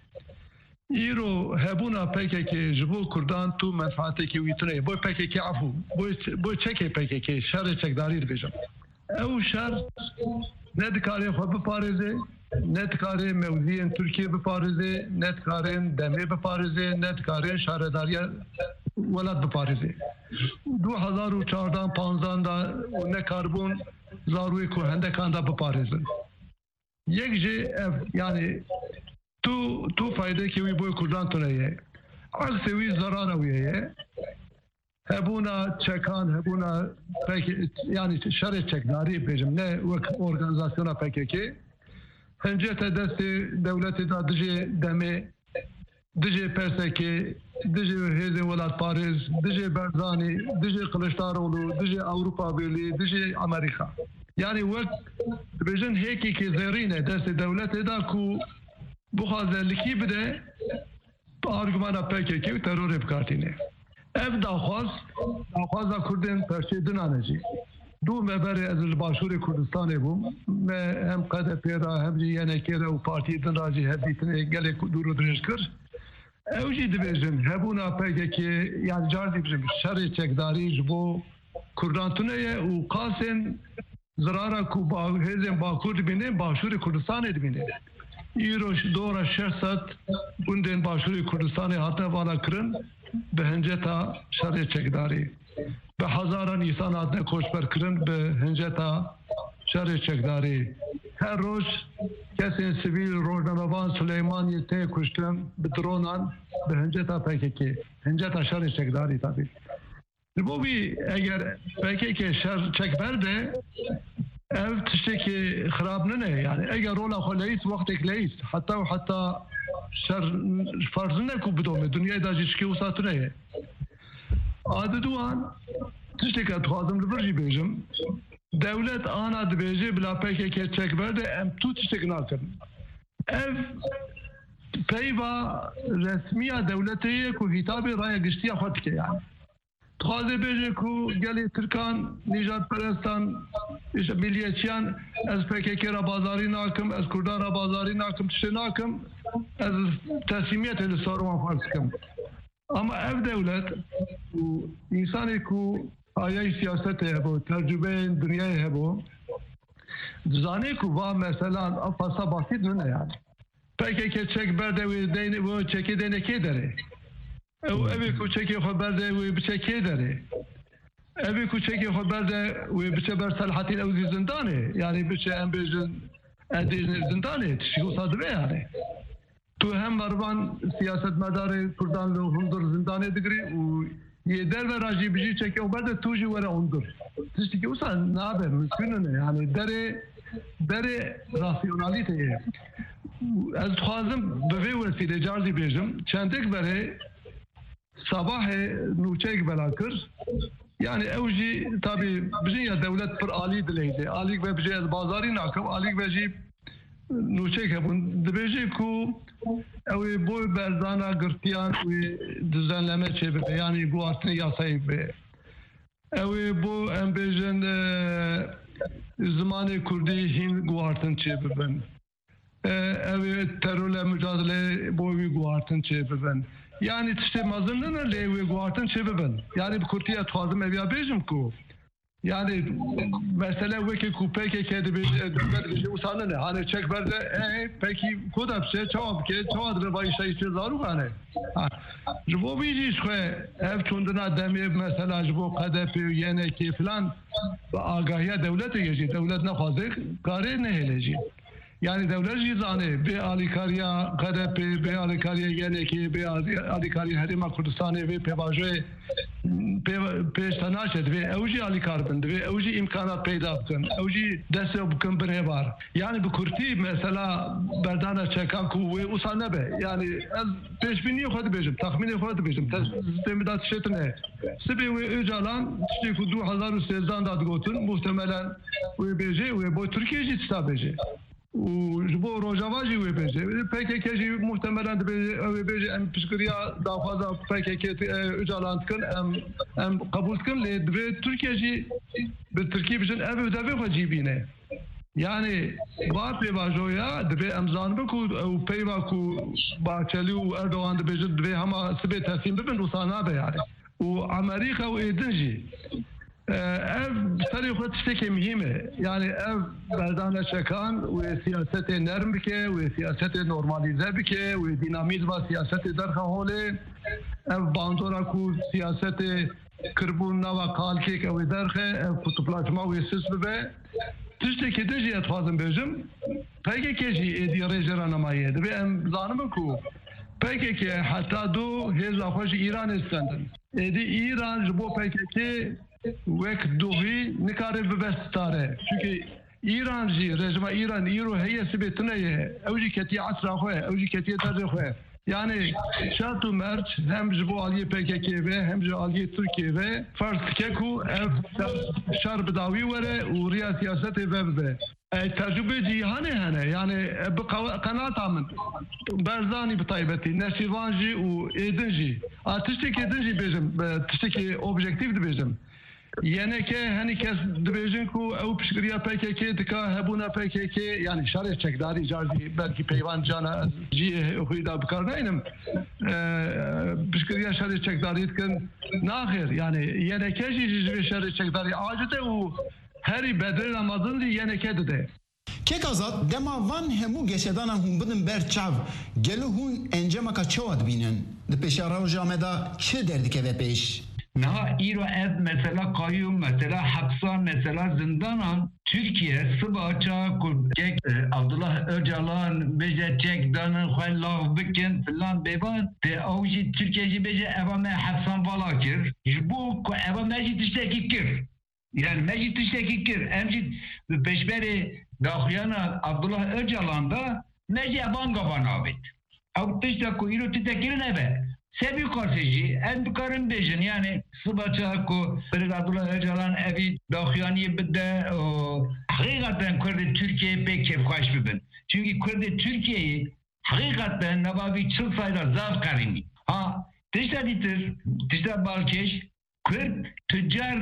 İro hebuna P K K jibo Kurdan tu menfaati ki uytune. Bu P K K afu. Bu bu çeke P K K şer çekdarir bejim. Ev şer ne dikare xwe biparize, ne dikare mevziyen Türkiye biparize, ne dikare demê biparize, ne dikare şaredariya welat biparize. دو هزار و چهارده پانزده دا نه کاربون زاروی کو هندکان دا بپارێزن یەک جێ یعنی تو تو فایدەیەکی وی بۆی کوردان تونەیە عەکسێ وی زەرانە ویەیە هەبوونا چەکان هەبوونا یعنی شەرێ چەکداری بێژم نە وەک ئۆرگانیزاسیۆنا P K K هەنجێتە دەستی دەولەتێدا دژێ دەمێ دژێ پەرسەکێ دژێ هێزێ وڵات پارێز دژێ بەرزانی دژێ قلشتاڕۆڵو دژێ ئەوروپا بێلی دژێ ئەمریکا یعنی وەک بێژن هێکێکی زێڕینە دەستی دەولەتێدا کو بخوازەلکی بدە ئارگومانە P K K و تەرۆرێ بکاتینێ ئەف داخواز داخوازا کوردên پەرچێ دنانەجی دوو مەبەرێ ez li başûrê Kurdistanê bûm me hem Q D P'ra hem jî yenekê re û partiyê din ra jî hevdîtinê gelek dûr û dirêj kir ew jî dibêjin hebûna P K K yani car dibêjin şerê çekdarî ji bo Kurdan tuneye û qasên zirara ku hêzên Bakur dibîne başûrê Kurdistanê dibîne îro dora şeş sed gundên başûrê Kurdistanê hatine vala kirin bi hinceta şerê çekdarî به هزاران انسان hatine koçber kirin bi hinceta şerê çekdarî her roj kesên sivîl rojnamevan Süleymaniyê tê kuştin bi dronan bi hinceta P K K hinceta şerê çekdarî tabii li bo wî eger P K K şer çekber de ev tiştekî xirab nine yani eger rola xwe leyîst wextek leyîst heta û heta şer farz nine ku bidome dunyayê da jî şikê wisa tuneye adı duan tiştekî dixwazim li vir jî bêjim devlet ana dibêje bila P K K çekber de em tu tiştek nakirin ev peyva resmiya devletê ye ku hîtabê raya giştiya xwe dike yani dixwaze bêje ku gelê Tirkan nîjadperestan milliyetçiyan ez P K K ra bazarî nakim ez Kurdan ra bazarî nakim tiştê nakim ez teslimiyetê li ser wan farz dikim ama ev devlet û însanê ku ayayê siyasetê hebo tercübeyên dunyayê hebo dizanê ku va mesela fasa basît nine yani P K K çekber de wê deynê wê çekê deynê kê derê ew evê ku çekê xwe berde wê biçe kê derê evê ku çekê xwe berde wê biçe ber Selahattin Ewzî zindanê yani biçe em bêjin edêjin zindanê tiştî wisa dibe yani tu hem varvan siyasetmedarê Kurdan li hundir zindanê digirî û yê derve ra jî bijî çeke û berde tu jî were hundir tiştekî wisa nabe mümkün ne yani derê derê rasyonalîteyê ez dixwazim bi vê wesîlê car jî bêjim çendek berê sabahê nûçeyek bela kir yani ew jî tabii bijî ya devlet pir alî dileyde alîk ve bijî ez bazarî nakim alîk ve jî nûçeyek hebûn dibêje ku ew ê bo berzana girtiyan wê düzenleme çêbibe yani guhartinê yasayê be ew ê bo em bêjin zimanê Kurdî hîn guhartin çêbibin ew ê terorla mücadele bo wî guhartin çêbibin yani tiştê mezin nine lê wê guhartin çêbibin yani bi Kurtiya dixwazim ev ya bêjim ku yani mesela wekî ku P K K dibêje wisa nine hani çekber de pekî ku da biçe çawa bike çawa dibe vayî şeyî zarok hane ji bo wî jî xwe ev çûndina demê mesela ji bo Q D P û yenekê filan bi agahiya devletê jî devlet nexwaze karê nehêle jî Yani devlet zane be alikariya K D P, be alikariya G N K, be alikariya Herêma Kurdistanê ve pevajê pêştena ve ew jî alîkar bin ve ew jî imkanat peyda bikin, ew jî destê bikin birêvar. Yani bi Kurtî mesela berdana çekan ku wê wisa nebe. Yani ez pêşbîniyê xwe dibêjim, taxmînê xwe dibêjim. Sistêmê da tiştê ne. Sibê wê Öcalan tiştê ku du hezar û sêzdan da digotin, muhtemelen wê bêjê wê bo Tirkiye jî tişta bêjê. Bu Rojava jî wê bêje. P K K jî muhtemelen dibêje ew ê bêje em piştgiriya daxwaza P K K Öcalan dikin em em qebûl dikin lê divê Tirkiye jî bi Tirkiye bijin ev devê xwe cî bîne. Yani va pêvajoya divê em zanibin ku ew peyva ku Bahçeli û Erdogan dibêjin divê hema sibê teslim bibin wisa nabe yani. û Amerîka û êdin jî ev serê xwe tiştekê mühim e. Yani ev berdana çekan wê siyasetê nerm bike, wê siyasetê normalize bike, wê dinamîzma siyasetê derxe holê, ev bandora ku siyasetê kirbûn nava kalkêk ew ê derxe, ev kutuplaşma wê sis bibe. Tiştekê din jî ez dixwazim bêjim, P K K jî êdî rêjê ranemayê divê em zanimin ku P K K heta du hêza xwe ji Îranê stendin. Êdî Îran ji bo P K K wek duhî nikare bibe stare. Çünkü İran jî rejima İran îro heye sibê tuneye ew jî ketiye asra xwe, ew jî ketiye derzê xwe. Yani şart û merc hem ji bo aliyê P K K ve hem ji aliyê Tirkiye ve farz dike ku ev şer bi dawî were û riya siyasetê ve bibe. Tecrübe cîhanê hene yani bi qenata min berzanî bi taybetî neşîvan jî û êdin jî. Tiştekê din jî bêjim, tiştekê objektif dibêjim. Yine ki hani kes dibêjin ku ew piştgiriya P K K dika hebûna P K K yani şerê çekdarî carî belkî peyvan cana jî xwî da bikar nayînim piştgiriya şerê çekdarî dikin naxir yani yine ke jî ji vê şerê çekdarî acide û herî bedrê Ramazan jî yine ke dide. Kek azad dema van hemû geşedanan hûn bidin ber çav gelo hûn encameka çawa dibînin di pêşa roja me da çi derdikeve pêş? Naha İro ev mesela kayyum mesela hapsan mesela zindanan Türkiye sıbaça kurcek Abdullah Öcalan beje çek danın xwelav bikin filan bevan de avji Türkiye beje evame hapsan valakir bu eva mecid tişteki kir yani mecid tişteki kir emcid peşberi daxyana Abdullah Öcalan da mecid evan gavan abit av tişteku İro tiştekirin eve Sebi karşıcı, en bukarın bejin yani sıbaça ko Abdullah Öcalan evi daxyaniye bide hakikaten Kürdi Türkiye'ye pek kefkaş bibin. Çünkü Kürdi Türkiye'yi hakikaten nebavi çıl sayıda zaf karimi. Ha, tişta ditir, tişta balkeş, Kürt tüccar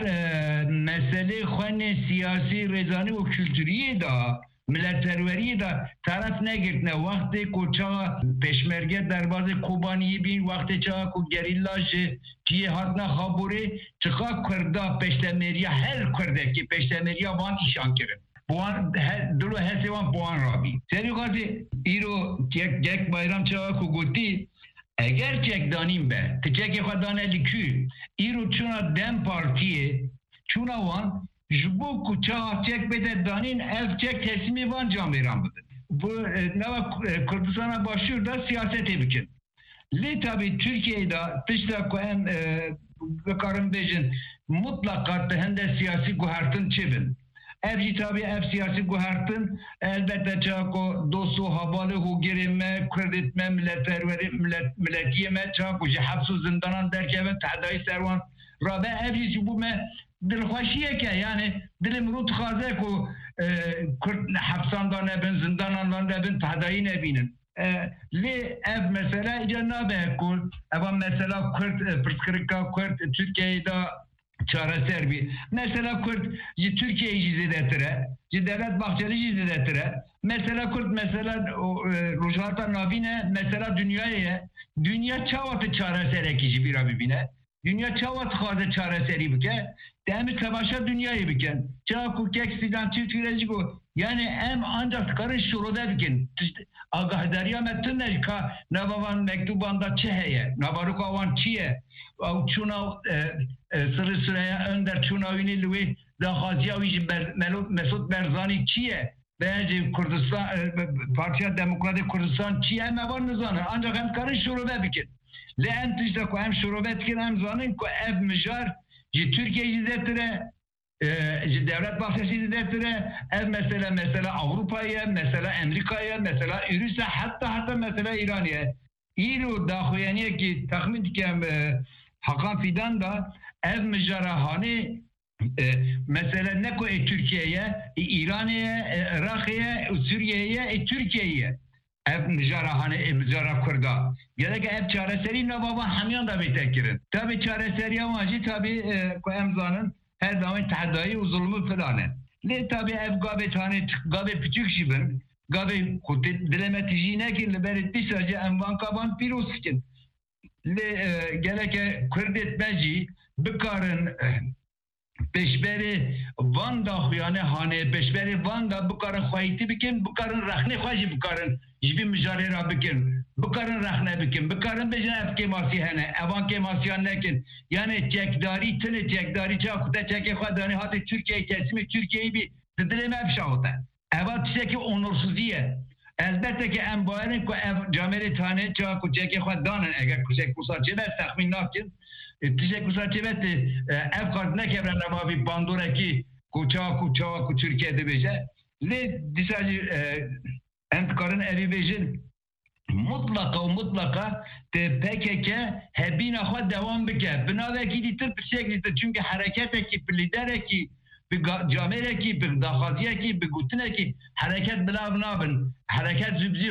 mesele xwene siyasi rezani ve kültüriye da milletperveriye da taraf ne girtne vakti ko çağa peşmerge derbazı Kobani'yi bin vakti çağa ko gerillajı ki hatna haburi çıka Kürda peştemeriye her Kürdeki peştemeriye van işan kirin. Buan dulu hesevan buan rabi. Seri kazi iro cek cek bayram çağa ko guti eğer cek danim be tecek xadaneci kü iro çuna dem partiye çuna van Jbo kuça çek bede danin ev çek teslimi van camiran bidin. Bu neva Kürdistan'a başlıyor da siyasete bikin. Le tabi Türkiye'de tışta ku em bekarın bejin mutlaka hende siyasi guhartın çevin. Evci tabi ev siyasi guhartın elbette çako dostu havalı hu girime kreditme milletperveri millet milletiyeme çako hapsu zindanan derkeve tahdayı servan rabe evci bu me dilxweşiye ke yani dilim rut xaze ku Kürt hapsandan nebin zindanandan nebin tahdayı nebinin. Li ev mesela icannabe ku eva mesela Kürt pırskırıka Kürt Türkiye'de çareser bir. Mesela Kürt Türkiye'yi cizidetire, Devlet Bahçeli cizidetire. Mesela Kürt mesela Rojata Navine mesela dünyaya dünya çavatı çareser ekici bir abibine. Dünya çavat xaze çareseri bike. Demi tebaşa dünyayı biken. Çağ kukek sidan Türkiye'ci bu. Yani em ancak karın şuruda bikin. Agahdariya metin elka navavan mektubanda çeheye. Navaruka avan çiye. Çuna sırı sıraya önder çuna ünilüvi da Haziyavici Mesut Berzani çiye. Bence Kurdistan Partiya Demokratik Kurdistan çi hem var nizanı ancak hem karın şurube bikin. Le hem tişte ko hem şurube bikin hem zanın ko ev mijar ji Türkiye'yi zetire devlet bahçesi zetire ev mesela mesela Avrupa'ya mesela Amerika'ya mesela Rusya hatta hatta mesela İran'a İru daxuyaniye ki tahmin dikem Hakan Fidan da ev mijara hani mesela ne ko Türkiye'ye, İran'a, Irak'a, Suriye'ye, Türkiye'ye ev mijara hani mijara Kurda. Ya da ev çareseri ne baba hamyan da betekirin. Tabi çareseri amacı tabi ko emzanın her zaman tahdayı zulmü planı. Le tabi ev gabe tane gabe küçük şibin. Gabe kutit dilemetici ne ki liberti sadece envan kaban piroskin. Le geleke Kurdet beci bekarın peşberi Van'da yani hani peşberi Van'da bu karın xayiti bikin, bu karın rahne xayci bu karın hiçbir mücadele bikin, bu karın rahne bikin, bu karın bejine ev kemasi hene, evan kemasi hanekin, yani çekdari tını çekdari çakuta çeke xadani hati Türkiye kesimi Türkiye'yi bir dileme efşahota. Eva tişeki onursuziyye. Elbette ki en bayanın ko ev cameri tane çaku çeke xadanın eğer kuşek kusarçı ve tahmin nakin. Tişek kusarçı ve ev kartına kevren ama bir banduraki kuçağı kuçağı ku Türkiye'de beje. Le disacı entkarın evi bejin mutlaka mutlaka te P K K hebine xad devam bike. Binaveki ditir bir şey ditir çünkü hareketeki bir lidereki bir camereki bir dağaziyeki bir gutineki hareket bilav nabın hareket zübzi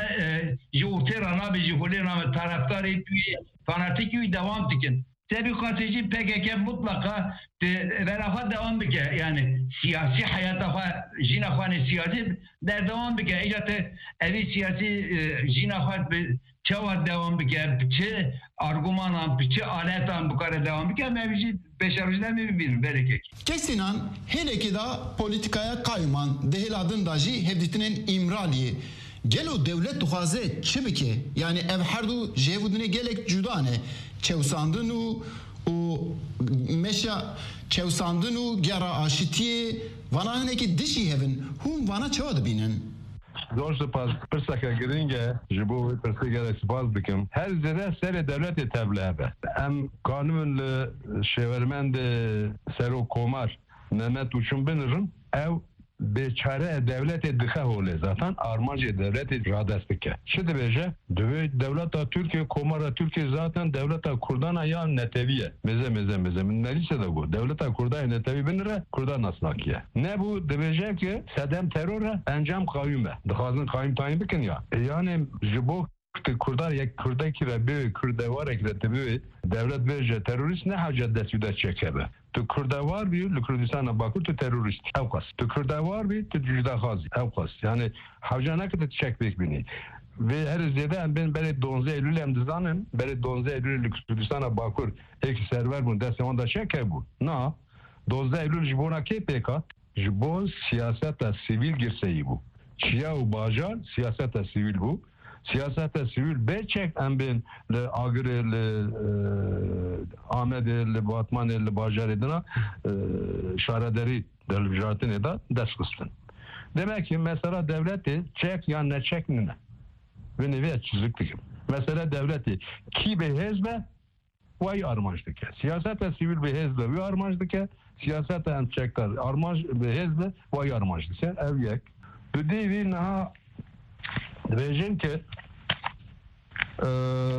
joğutera nabi jihuli nabi taraftarı fanatiki devam dikin. Tabi gazeteci P K K mutlaka verafa devam bike yani siyasi hayata jina xani siyasi der devam bike ecate evi siyasi jina xat bir çava devam bike biçi argümanan biçi aletan bu kadar devam bike mevcut beşerujlar mi bilir belki. Kesinan hele ki da politikaya kayman değil adın daji hevditinin İmraliye. Gelo devlet duhaze çibike yani ev herdu jevudine gelek cudane çevsandın u o meşa çevsandın u gera aşitiye vana neki dişi hevin hum vana çavadı binin. Zor spas persaka giringe jibo persaka spas dikim her zede sere devlet teblebe em kanun le şevermende sero komar Mehmet Uçun binirim ev beçare devlet dixe hole zaten armacı devlet radestike. Şimdi beje devlet Türkiye komara Türkiye zaten devlet Kurdana ya neteviye meze meze meze minnerise de bu devlet Kurdaya netevi binire Kurdan asnakiye. Ne bu debeje ki sedem teröre encam kayyume. Dıxazın kayyum tayin bikin ya. E yani jibo Kurdar yek Kurdaki ve Kurde var ekreti bir devlet beje terörist ne hacet desüde çekebe. Tu Kurda var bir, Kürdistan'a bakır tu terörist, evkas. Tu Kurda var bir, tu cüzdahazi, evkas. Yani havcana kadar çekmek beni. Ve her ziyade ben beri donze Eylül hem dizanım, beri donze Eylül Kürdistan'a bakır, ek server bunu dese onda çeke bu. Na, donze Eylül jibona ke peka, jibon siyasete sivil girseyi bu. Çiya u bajar siyasete sivil bu. Siyasete sivil beçek em ben le agre le Ahmet le Batman le Bajar edina şaraderi delvijatin eda ders kıstın. Demek ki mesela devleti çek ya ne çek ne. Ve nevi çizik dikim. Mesela devleti ki be hezbe vay armajdı ki. Siyasete sivil be hezbe vay armajdı ki. Siyasete en çekler armaj be hezbe vay armajdı ki. Ev yek. Düdevi naha diyeceğim ki e,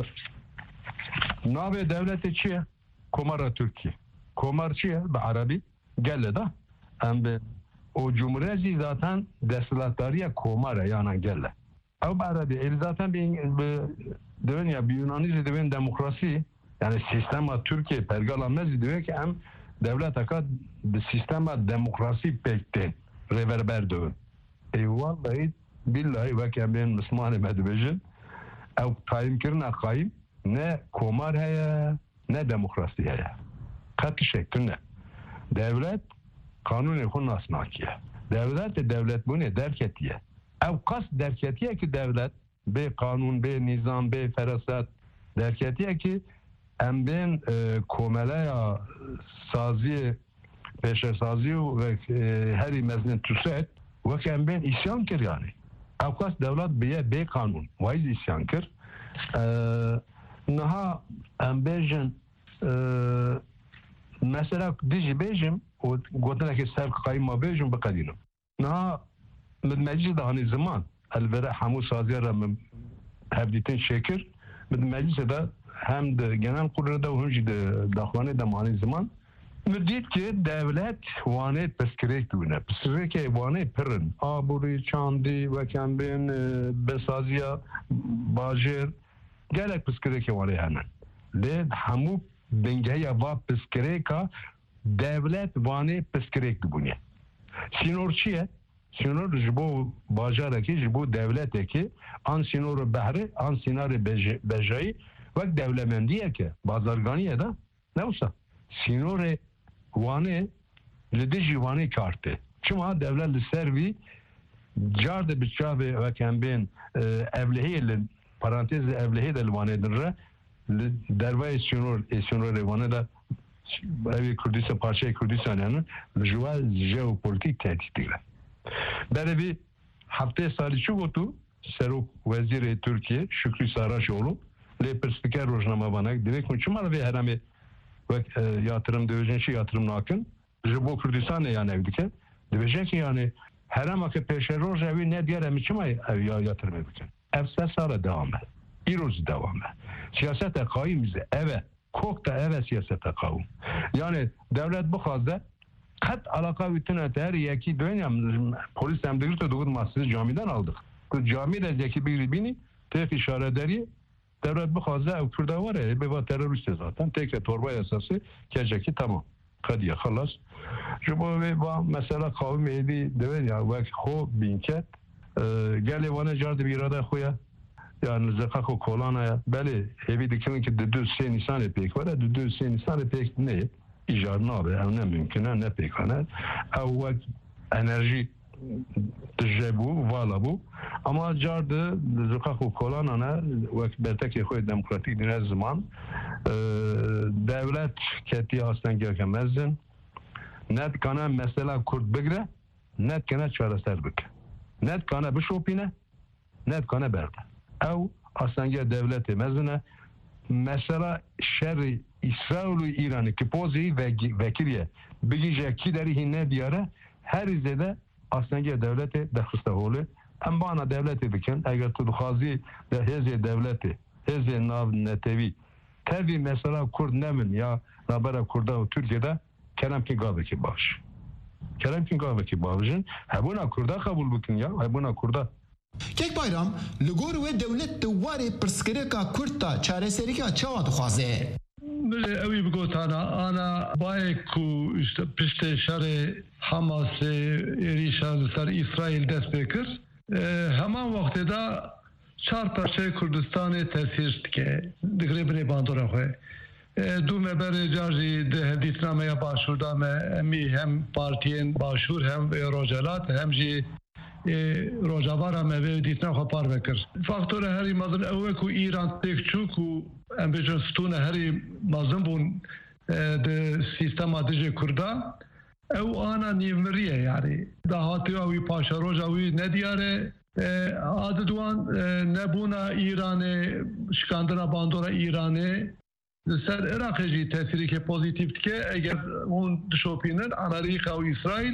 nabe devleti çiye? Komara Türkiye. Komar çiye? Be Arabi. Gelle da. Hem be o cumhuriyeti zaten destilatariye komara yani gelle. Ama Arabi. El zaten bir diyor ya bir Yunanizm diyor demokrasi yani sistema Türkiye pergalamez diyor ki hem devlet akad bir sistema demokrasi pekte reverber diyor. E vallahi billahi ve ben Müslümanım edebejin ev kayım kirna kayım ne komar heye ne demokrasi heye katı şeklinde devlet kanuni kun asnakiye devlet de devlet bu ne derketiye ev kas derketiye ki devlet be kanun be nizam be ferasat derketiye ki em ben e, komelaya sazi peşe sazi ve e, her imeznin tüset وكان بين إسيان كر يعني أوقات دولة بيه بي قانون وايز إسيان كر أه نها أم بيجن أه مثلا ديجي بيجم وقلت لك السابق قايم ما بيجم بقدينه نها من مجلس دهاني زمان البراء حمو صادر من هبديتين شكر من مجلس ده هم ده جنان قدرة ده وهنج ده داخلانه ده معنی زمان مدید که دولت وانه پسکریک دونه پسکریک وانه پرن آبوری چاندی و کم بین بسازیا باجر گلک پسکریک وانه هنن لید همو دنگه و پسکریکا دولت وانه پسکریک دونه سینور چیه؟ سینور جبو باجره که جبو دولته که آن سینور بحره آن سینار بجایی وقت دولمندیه که بازارگانیه ده نوسا سینور وانه لدیجی وانه کارته چما دولت لسروی جارده بچاوه و کم بین evlihi parantez evlihi de vane dırra dervay sünur sünur vane da evi Kürdistan parça Kürdistan'ın jual jeopolitik tehditleri. Böyle bir hafta salı şu gotu Serok Veziri Türkiye Şükrü Saraçoğlu le perspektif rojnama bana direkt uçmalı ve herame ve yatırım dövüşen şey yatırım nakın Jebo Kürdistan'a yani evdike diyecek ki yani herama ki peşe roj evi ne diğer emiçmay ev yatırım evdike. Evse sonra devam et. İroz devam et. Siyasete kaimize eve kokta eve siyasete kavum. Yani devlet bu fazla kat alaka bütün her yeki dönem polis emdirte doğru masası camiden aldık. Bu camide zeki bir bini tek işaret deri devlet bu fazla ev Kürt'e var ya bir terörist zaten tek torba yasası gelecek tamam. Kadiye halas. Şu bu ve mesela kavim evi deven ya vak ho binket gele vana jardı bir irade koya yani zekako kolana beli evi dikin ki düdü sen insan epek var düdü sen insan epek ne icar ne abi ne mümkün ne pek ana ev enerji tecrübu vala bu ama jardı zekako kolana ne vak belki koy demokratik dine zaman devlet keti aslan gelmezsin net kana mesela Kürt bigre net kana çareser bik net kana bişopine net kana berde ev aslında devleti mezune mesela şerri İsrail İran'ı ki pozi ve vekiliye bilgice ki deri ne diyara her izlede aslında devleti dehista olu ama bana devleti diken eğer tudhazi de heze devleti heze nav netevi tabi mesela Kürt nemin ya nabara Kürt'e Türkiye'de kelam ki gavı ki baş kelam ki gavı ki başın hebuna Kürt'e kabul bükün ya hebuna Kürt'e Kek bayram لگور و دولت دواره پرسکرکا کرتا چاره سریکا چاوات خوازه بله اوی بگوتانا آنا باید کو پشت شر حماس ایریشان سر اسرائیل دست بکر همان وقت دا چار پرچه کردستان تأثیر که دگره بنی باندورا خواه دو مبر جارجی ده دیتنامه باشورده همی هم پارتین باشور هم روجلات هم جی روجاوارا مبه دیتنا خو پار بکر فاکتور هری مازن اوه کو ایران تک چو کو ام بجن ستون هری مازن بون ده سیستم دیجه کردا او آنا نیمریه یعنی دهاتی اوی پاشا روج اوی ندیاره عاددوان نبونا ایران شکاندنا باندورا ایرانه سر عراق جی تاثیری که پوزیتیو که اگر اون شوپینن امریکا و اسرائیل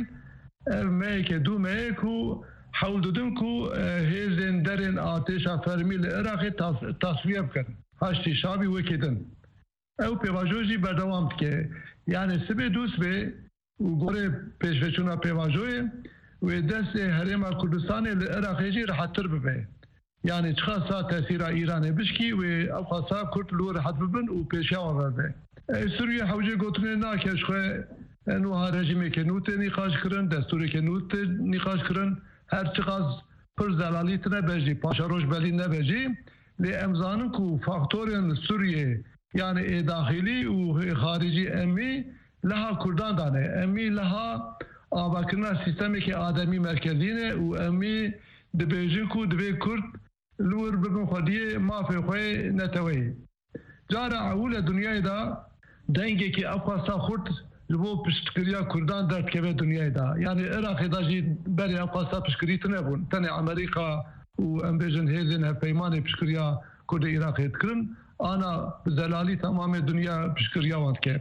مه که دو مه کو حول دادن کو هزین درن آتش فرمی العراق تصویه بکن هشتی شابی وکیدن او پیواجوزی بردوام که یعنی سبه دوست به و گوره پیشوچونا پیواجوی و دست حرم کردستان العراق جی راحتر ببه یعنی چخصا تاثیر ایران بشکی و افخصا کرد لو راحت ببن و پیشاو برده سوریه حوجه گوتنه ناکش خواه انو ها رژیمی که نوت نقاش کرن دستوری که نوت نقاش کرن هر چقدر پر زلالیت نبجی پاشا روش بلی نبجی لی امزانن کو فاکتورین سوریه یعنی داخلی و خارجی امی لها کردان دانه امی لها آباکرنا سیستمی که آدمی مرکزینه و امی دبیجن کو دبی کرد لور ببن خودیه مافی خوی نتوی جارا اول دنیای دا دنگی که افغاستا خورد bu piştkiriya Kurdan dertkeve dünyada. Yani Irak'da jî berê qasa piştkirî tune bûn. Tenê Amerika û em bêjin hêzên hevpeymanê piştkiriya Kurdê Iraqê dikirin. Ana bi zelalî tamamê dünya piştkiriya wan dike.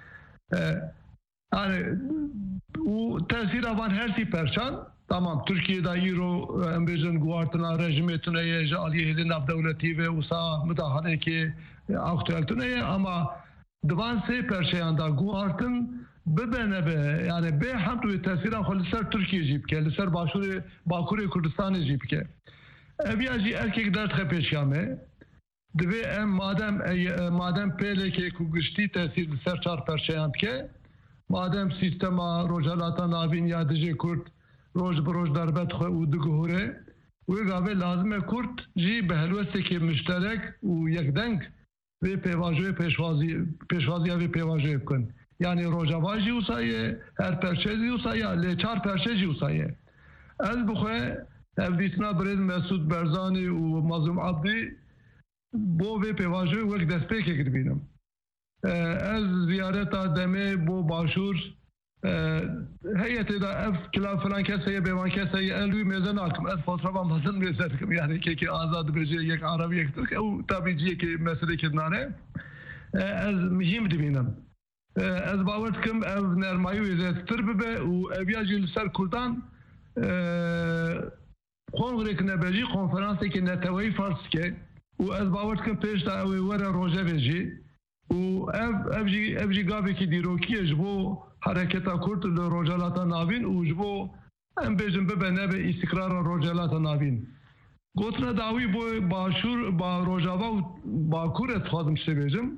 Yani û tesîra van her sî perçan. Tamam, Türkiye'de îro em bêjin guhartina rejimê tune ye ji aliyê hêzên navdewletî ve wisa midahalekê aktüel tune ye ama divan sê perçeyan da guhartin bibe nebe yani bê hemd wê tesîran xwe li ser Tirkiye jî bike, li ser başûrê Bakurê Kurdistanê jî bike. Eviya jî erkek derdxe pêşkame. Divê em madem madem pêlekê ku giştî tesîr li ser çar perçeyan dike, madem sîstema rojhelata navîn ya dijî Kurd roj bi roj derbet xwe û diguhure, wê gavê lazim e Kurd jî bi helwestekê müşterek û yekdeng vê pêvajoyê pêşwazî pêşwaziya vê pêvajoyê bikin. Yani Rojava jî wisa ye, her perçe jî wisa ye, lê çar perçe jî wisa ye. Ez bixwe hevdîtina Birêz Mesûd Berzanî û Mazlûm Abdî bo vê pêvajoyê wek destpêkek dibînim. Ez ziyareta demê bo başûr heyetê da ev kila filan kes heye bêvan kes heye ez wî mêze nakim. Ez fotoğrafa mezin mêze dikim. Yani kekê azad dibêje yek Arabî yek Tirk ew tabî ciyekê meselekê dinane. Ez mühim dibînim. Ez bawer dikim ev nermayî wê zêdetir bibe û eviya jî li ser Kurdan kongrek nebejî konferansekê neteweyî fars dike û ez bawer dikim pêş da ew ê were rojevê jî û ev ev jî ev jî gavekî dîrokî ye ji bo hareketa Kurd li Rojhelata navîn û ji bo em bêjin bibe nebe îstikrara Rojhelata navîn. Gotina dawî bo başûr ba Rojava û Bakurê dixwazim tiştê bêjim.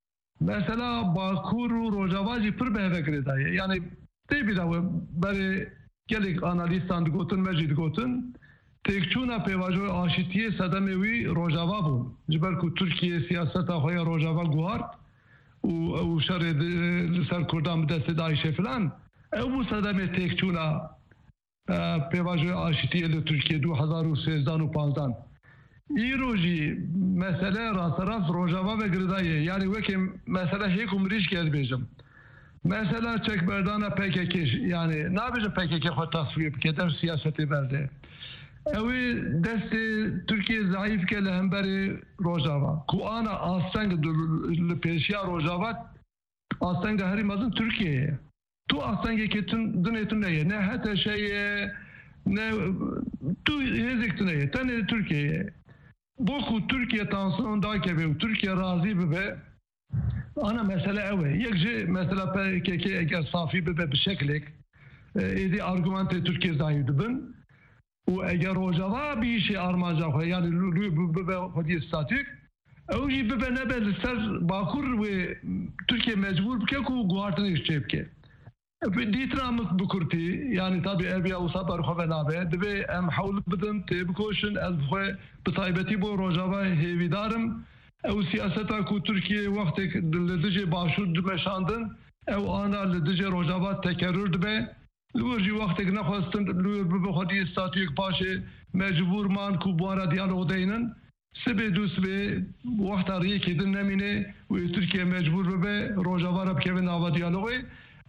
Mesela Bakur û Rojava jî pir bi hevekirê daye. Yani tê bîra we berê gelek analîstan digotin me jî digotin têkçûna pêvajoya aşîtiyê sedemê wî Rojava bû. Ji ber ku Tirkiye siyaseta xwe ya Rojava guhart û ew şerê li ser Kurdan bi destê Daişê filan ew bû sedemê têkçûna pêvajoya aşîtiyê li Tirkiye du hezar û sêzdan û panzdan. Îro jî mesele rasterast Rojava ve girdaye. Yani wekê mesele hêk û mirîşkê ez bêjim. Mesela çekberdana P K K yani nabêjim P K K xwe tasfiye bike dev siyasetê berde. Ew ê destê Tirkiye zayıf ke li hemberê Rojava. Ku ana asteng li pêşiya Rojava astenga herî mezin Tirkiye'ye. Tu astengekê dinê tune ye. Ne Heteşe'ye ne tu hêzek tune ye. Tenê Tirkiye'ye. Bu ku Türkiye tansiyon dake ve Türkiye razı bibe ana mesele ev e. Yek ji mesela P K K eğer safi bibe bir şekilek edi argümante Türkiye zayıf dibin u eğer Rojava bir şey armaca yani bibe hadi statük ev ji bibe ne be ser Bakur ve Türkiye mecbur bike ku guhartını işçebke. Dîtramık bu kurti yani tabi eviya usa berxwe nabe dibe em hawl bidin tê bikoşin ez xwe bi taybetî bo Rojava hêvîdarim ew siyaseta ku Tirkiye wextek li dijî başûr dimeşandin ew ana li dijî Rojava tekerrür dibe li wir jî wextek nexwestin li wir bibe xwedî statûyek paşê mecbûr man ku buara diyalog deynin sibê dû sibê wexta rêyekê din nemîne wê Tirkiye mecbûr bibe Rojava re bikeve nava diyalogê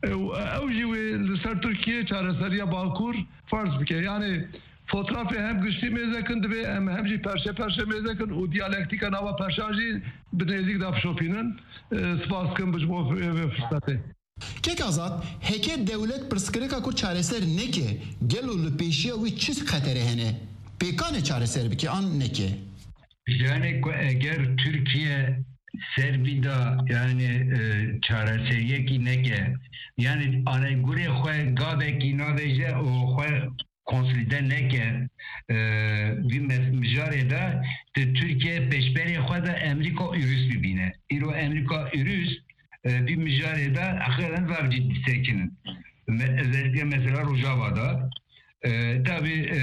ew jî wê li ser Tirkiye çareseriya Bakur farz bike. Yani fotoğrafı hem güçlü mêzekin dibe em hem jî perşe perşe mêzekin û diyalektika nava perşan jî bi nêzik dapşopînin spas dikim bi bo fırsatê. Kek azad heke devlet pirsgirêka ku çareser neke gelo li pêşiya wî çi xeterê hene pêkane çareser bike an neke. Yani eğer Türkiye Serbida yani e, çareseriye ki neke yani anegure xwe gavekî naveje û xwe konsolide neke bir mijarê de Türkiye peşberê xwe de Amerika ûrûs bibîne. Îro Amerika ûrûs bir mijarê de axiren zav ciddi sekinin. Özellikle mesela Rojava'da Ee, tabii e,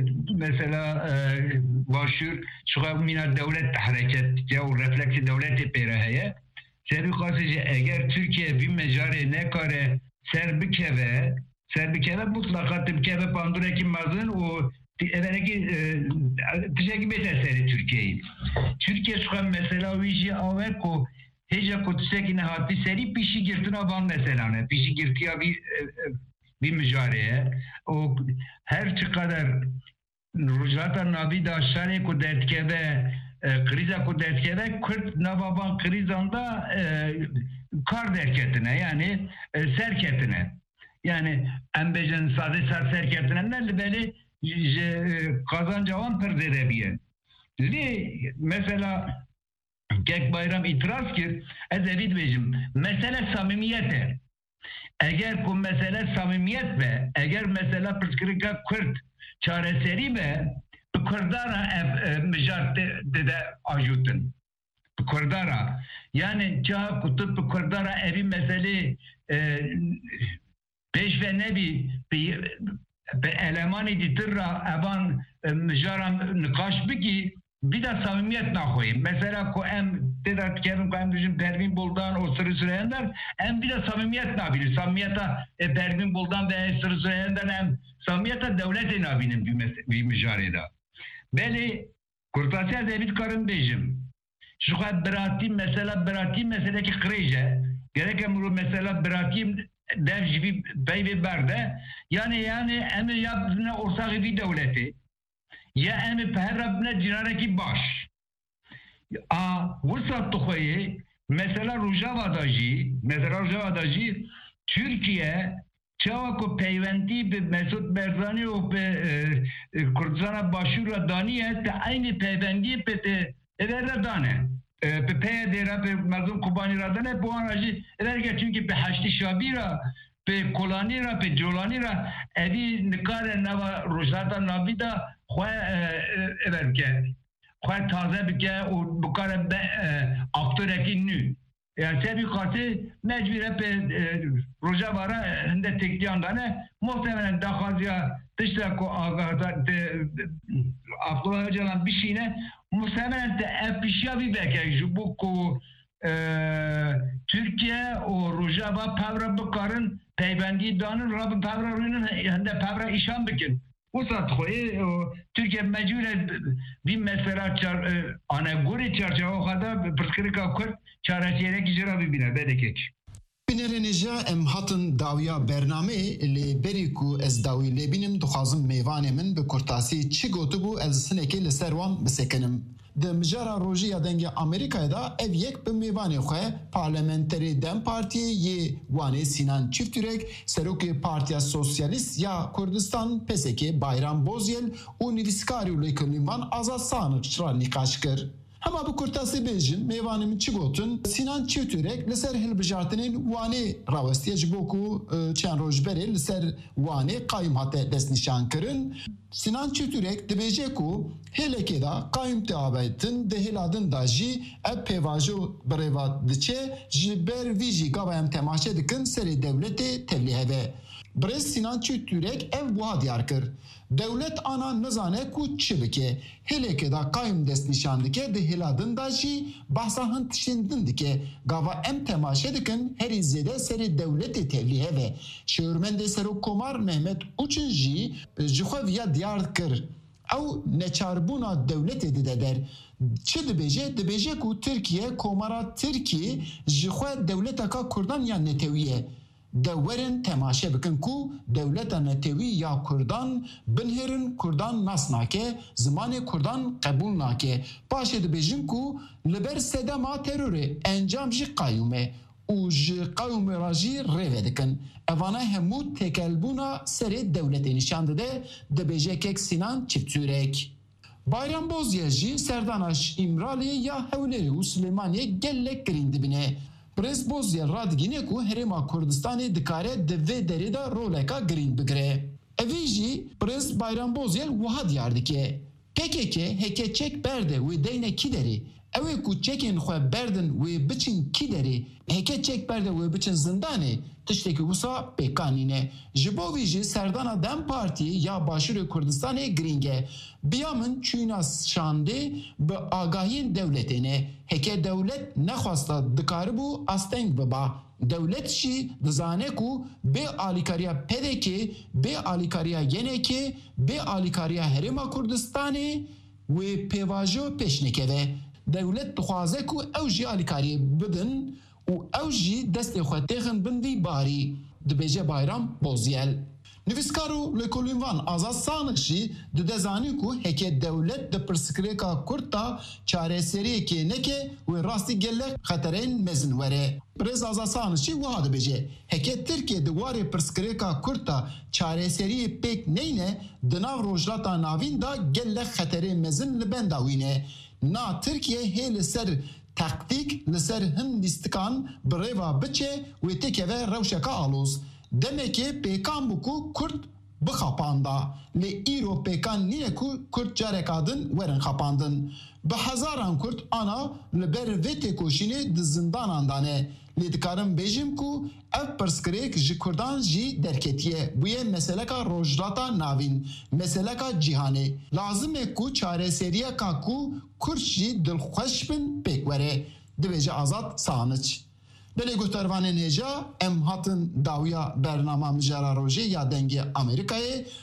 mesela e, başur şu an mina devlet hareket ya o refleksi devleti peraheye sebi kasıcı eğer Türkiye bir mecare ne kare serbikeve serbikeve mutlaka tibkeve pandureki mazın o evvelki teşekkür eder Türkiye'yi. Türkiye şu an mesela vici aveko Heca kutseki nehati seri pişi girtine van mesela ne pişi girtiya bir bir mücareye o her çıkadar rujata nabi da şare ku detkebe kriza ku detkebe Kürt navaban krizanda kar derketine yani serketine yani embecen sade sar serketine ne beli kazancavan perderebiyen li mesela Gek bayram itiraz ki Ezebit Beyciğim mesele samimiyete eğer bu mesele samimiyet ve eğer mesele pırskırıka Kürt çareseri ve Kurdara müjdat de ajutun Kurdara yani çağ kutup Kurdara evi mesele beş ve nebi bir eleman editirra evan müjaram nikaş biki bir de samimiyet nahoyim. Mesela ko em dedat kerim ko em bizim Pervin Buldan o Sırrı Süreyyan'dan em bir de samimiyet nabinin. Samimiyete e, Pervin Buldan ve Sırrı Süreyyan'dan em samimiyete devlet nabinin bir, bir mücarede. Beli Kurtasya David Karın Beyciğim. Şu kadar beratim mesela beratim meseleki kırıcı. Gerek emru mesela beratim devci bir beybi berde. Yani yani em yaptığına ortak bir devleti. Ya emi pehrabne cinareki baş. A vusat tuhoyi mesela Rojava'dacı, mesela Rojava'dacı Türkiye çavako peyvendi be Mesut Barzani o be Kurdistana başura daniye te aynı peyvendi pe te evere dane. Pe peye dera pe mazlum kubani radane bu anacı everge çünkü pe haşti şabira pe kolanira pe jolanira evi nikare nava Rojata nabida خواه اول که خواه تازه بکه و بکاره به اکتور اکی نو yani tabi katı mecbure pe roja vara hende tekliyan dane muhtemelen dakazya dışta ko agada Abdullah Öcalan bir şeyine muhtemelen de efişya bir beke bu ko Türkiye o roja va pavra bakarın peybendi danın rabı pavra'nın hende pavra işan bikin Usat khoye Türkiye mecbure bir mesela ana göre çarşava kadar pırskırıka Kürt çaresiyerek icra bibine bedekek. Binerenija em hatın dawiya bername li beriku ez dawi le binim duxazım meyvane min bi kurtasi çi gotu bu ez sineke li ser wan bisekinim. De mijara rojiya denge Amerika'ya da ev yek bi meyvane xwe parlamenteri Dem Partiye ye wane Sinan Çiftürek Serokê Partiya Sosyalist ya Kurdistan P S K Bayram Bozyel û nivîskarî lêkolîn wan Azad Sanık çira nîqaş kir. Hema bi kurtasî bêjin mêvanê çi gotin Sinan Çiftürek li ser hilbijartinên wanê rawestiye ji bo ku çend roj berê li ser wanê qayîm hate destnîşan kirin. Sinan Çiftürek dibêje ku hêlekê da qayîm tê avêtin di hêladin da jî ev pêvajo birêva diçe ji ber vî jî gava em temaşe dikin serê dewletê tevlî heve. Birêz Sinan Çiftürek ev wiha diyar kir. Devlet ana nizane ku çi bike. Hêlekê da qayîm destnîşan dike di hêladin da jî behsa hin tiştên din dike. Gava em temaşe dikin herî zêde serê dewletê tevlî heve. Şêwirmendê Serokkomar Mehmet Uçin jî ji xwe viya diyar kir. Ew neçarbûna dewletê dide der. Çi dibêje? Dibêje ku Tirkiye komara Tirkî ji xwe dewleteka Kurdan ya netewî de werin temaşe bikin ku devleta netewî ya Kurdan binherin Kurdan nas nake, zimanê Kurdan qebûl nake. Paşê dibêjin ku li ber sedema terorê encam jî qayûme û ji qayûmê ra jî rêve dikin. Evana hemû tekelbûna serê devletê nîşan dide dibêjekek Sinan Çiftürek. Bayram Bozyel jî serdana İmralê ya Hewlêrê û Silêmaniyê gelek girîn dibine. Prez Bozyel radigîne ku Herêma Kurdistanê dikare di vê derê de roleka girîn bigire. Evî jî Prez Bayram Bozyel wiha diyar dike. P K K heke çek berde wê deyne kî derê. Ew ê ku çekên xwe berdin wê biçin kî derê. Heke çek berde wê biçin zindanê. Tiştekî wisa pêkanîne. Ji bo vî jî serdana Dem Partiyê ya Başûrê Kurdistanê girîng e. Biya min çûna şandê bi agahiyên dewletê ne. Heke dewlet nexwasta dikaribû asteng biba. Dewlet jî dizane ku bê alîkariya P D K, bê alîkariya Yenekê, bê alîkariya Herêma Kurdistanê wê pêvajo pêş nikeve. دولت دخوازه کو او جی آلیکاری بدن و او جی دست خود تیخن بندی باری دبیجه بایرام بوزیل. نویسکارو لکولینوان آزاد سانخشی ده دزانی کو هکه دولت ده پرسکریکا کرتا چاره سریه که نکه و راستی گله خطرین مزن وره. برز آزاد سانخشی وها ده بجه هکه ترکیه دواره پرسکریکا کرتا چاره سریه پیک نینه دناو روجلاتا ناوین دا گله خطرین مزن لبنداوینه. نا ترکیه هیل سر تاکتیک لسر هندستان بریوا بچه و تکه و روشکا آلوز. دمکه پیکان بکو کرد بخاپاندا لی ایرو پیکان نیه کو کرد جاره کادن ورن خاپاندن به هزاران کرد آنا لبر ویت کوشینه د زندان اندانه لی دکارم بیجیم کو اف پرسکریک جی کردان جی درکتیه بویه مسئله کا روجراتا ناوین مسئله کا جیهانه لازمه کو چاره سریه کا کو کرد جی دلخوش بن پیکوره دویجه آزاد سانچ. بله گفتروان نجا ام هاتن داویا برنامه مجرا روژه یا دنگ امریکای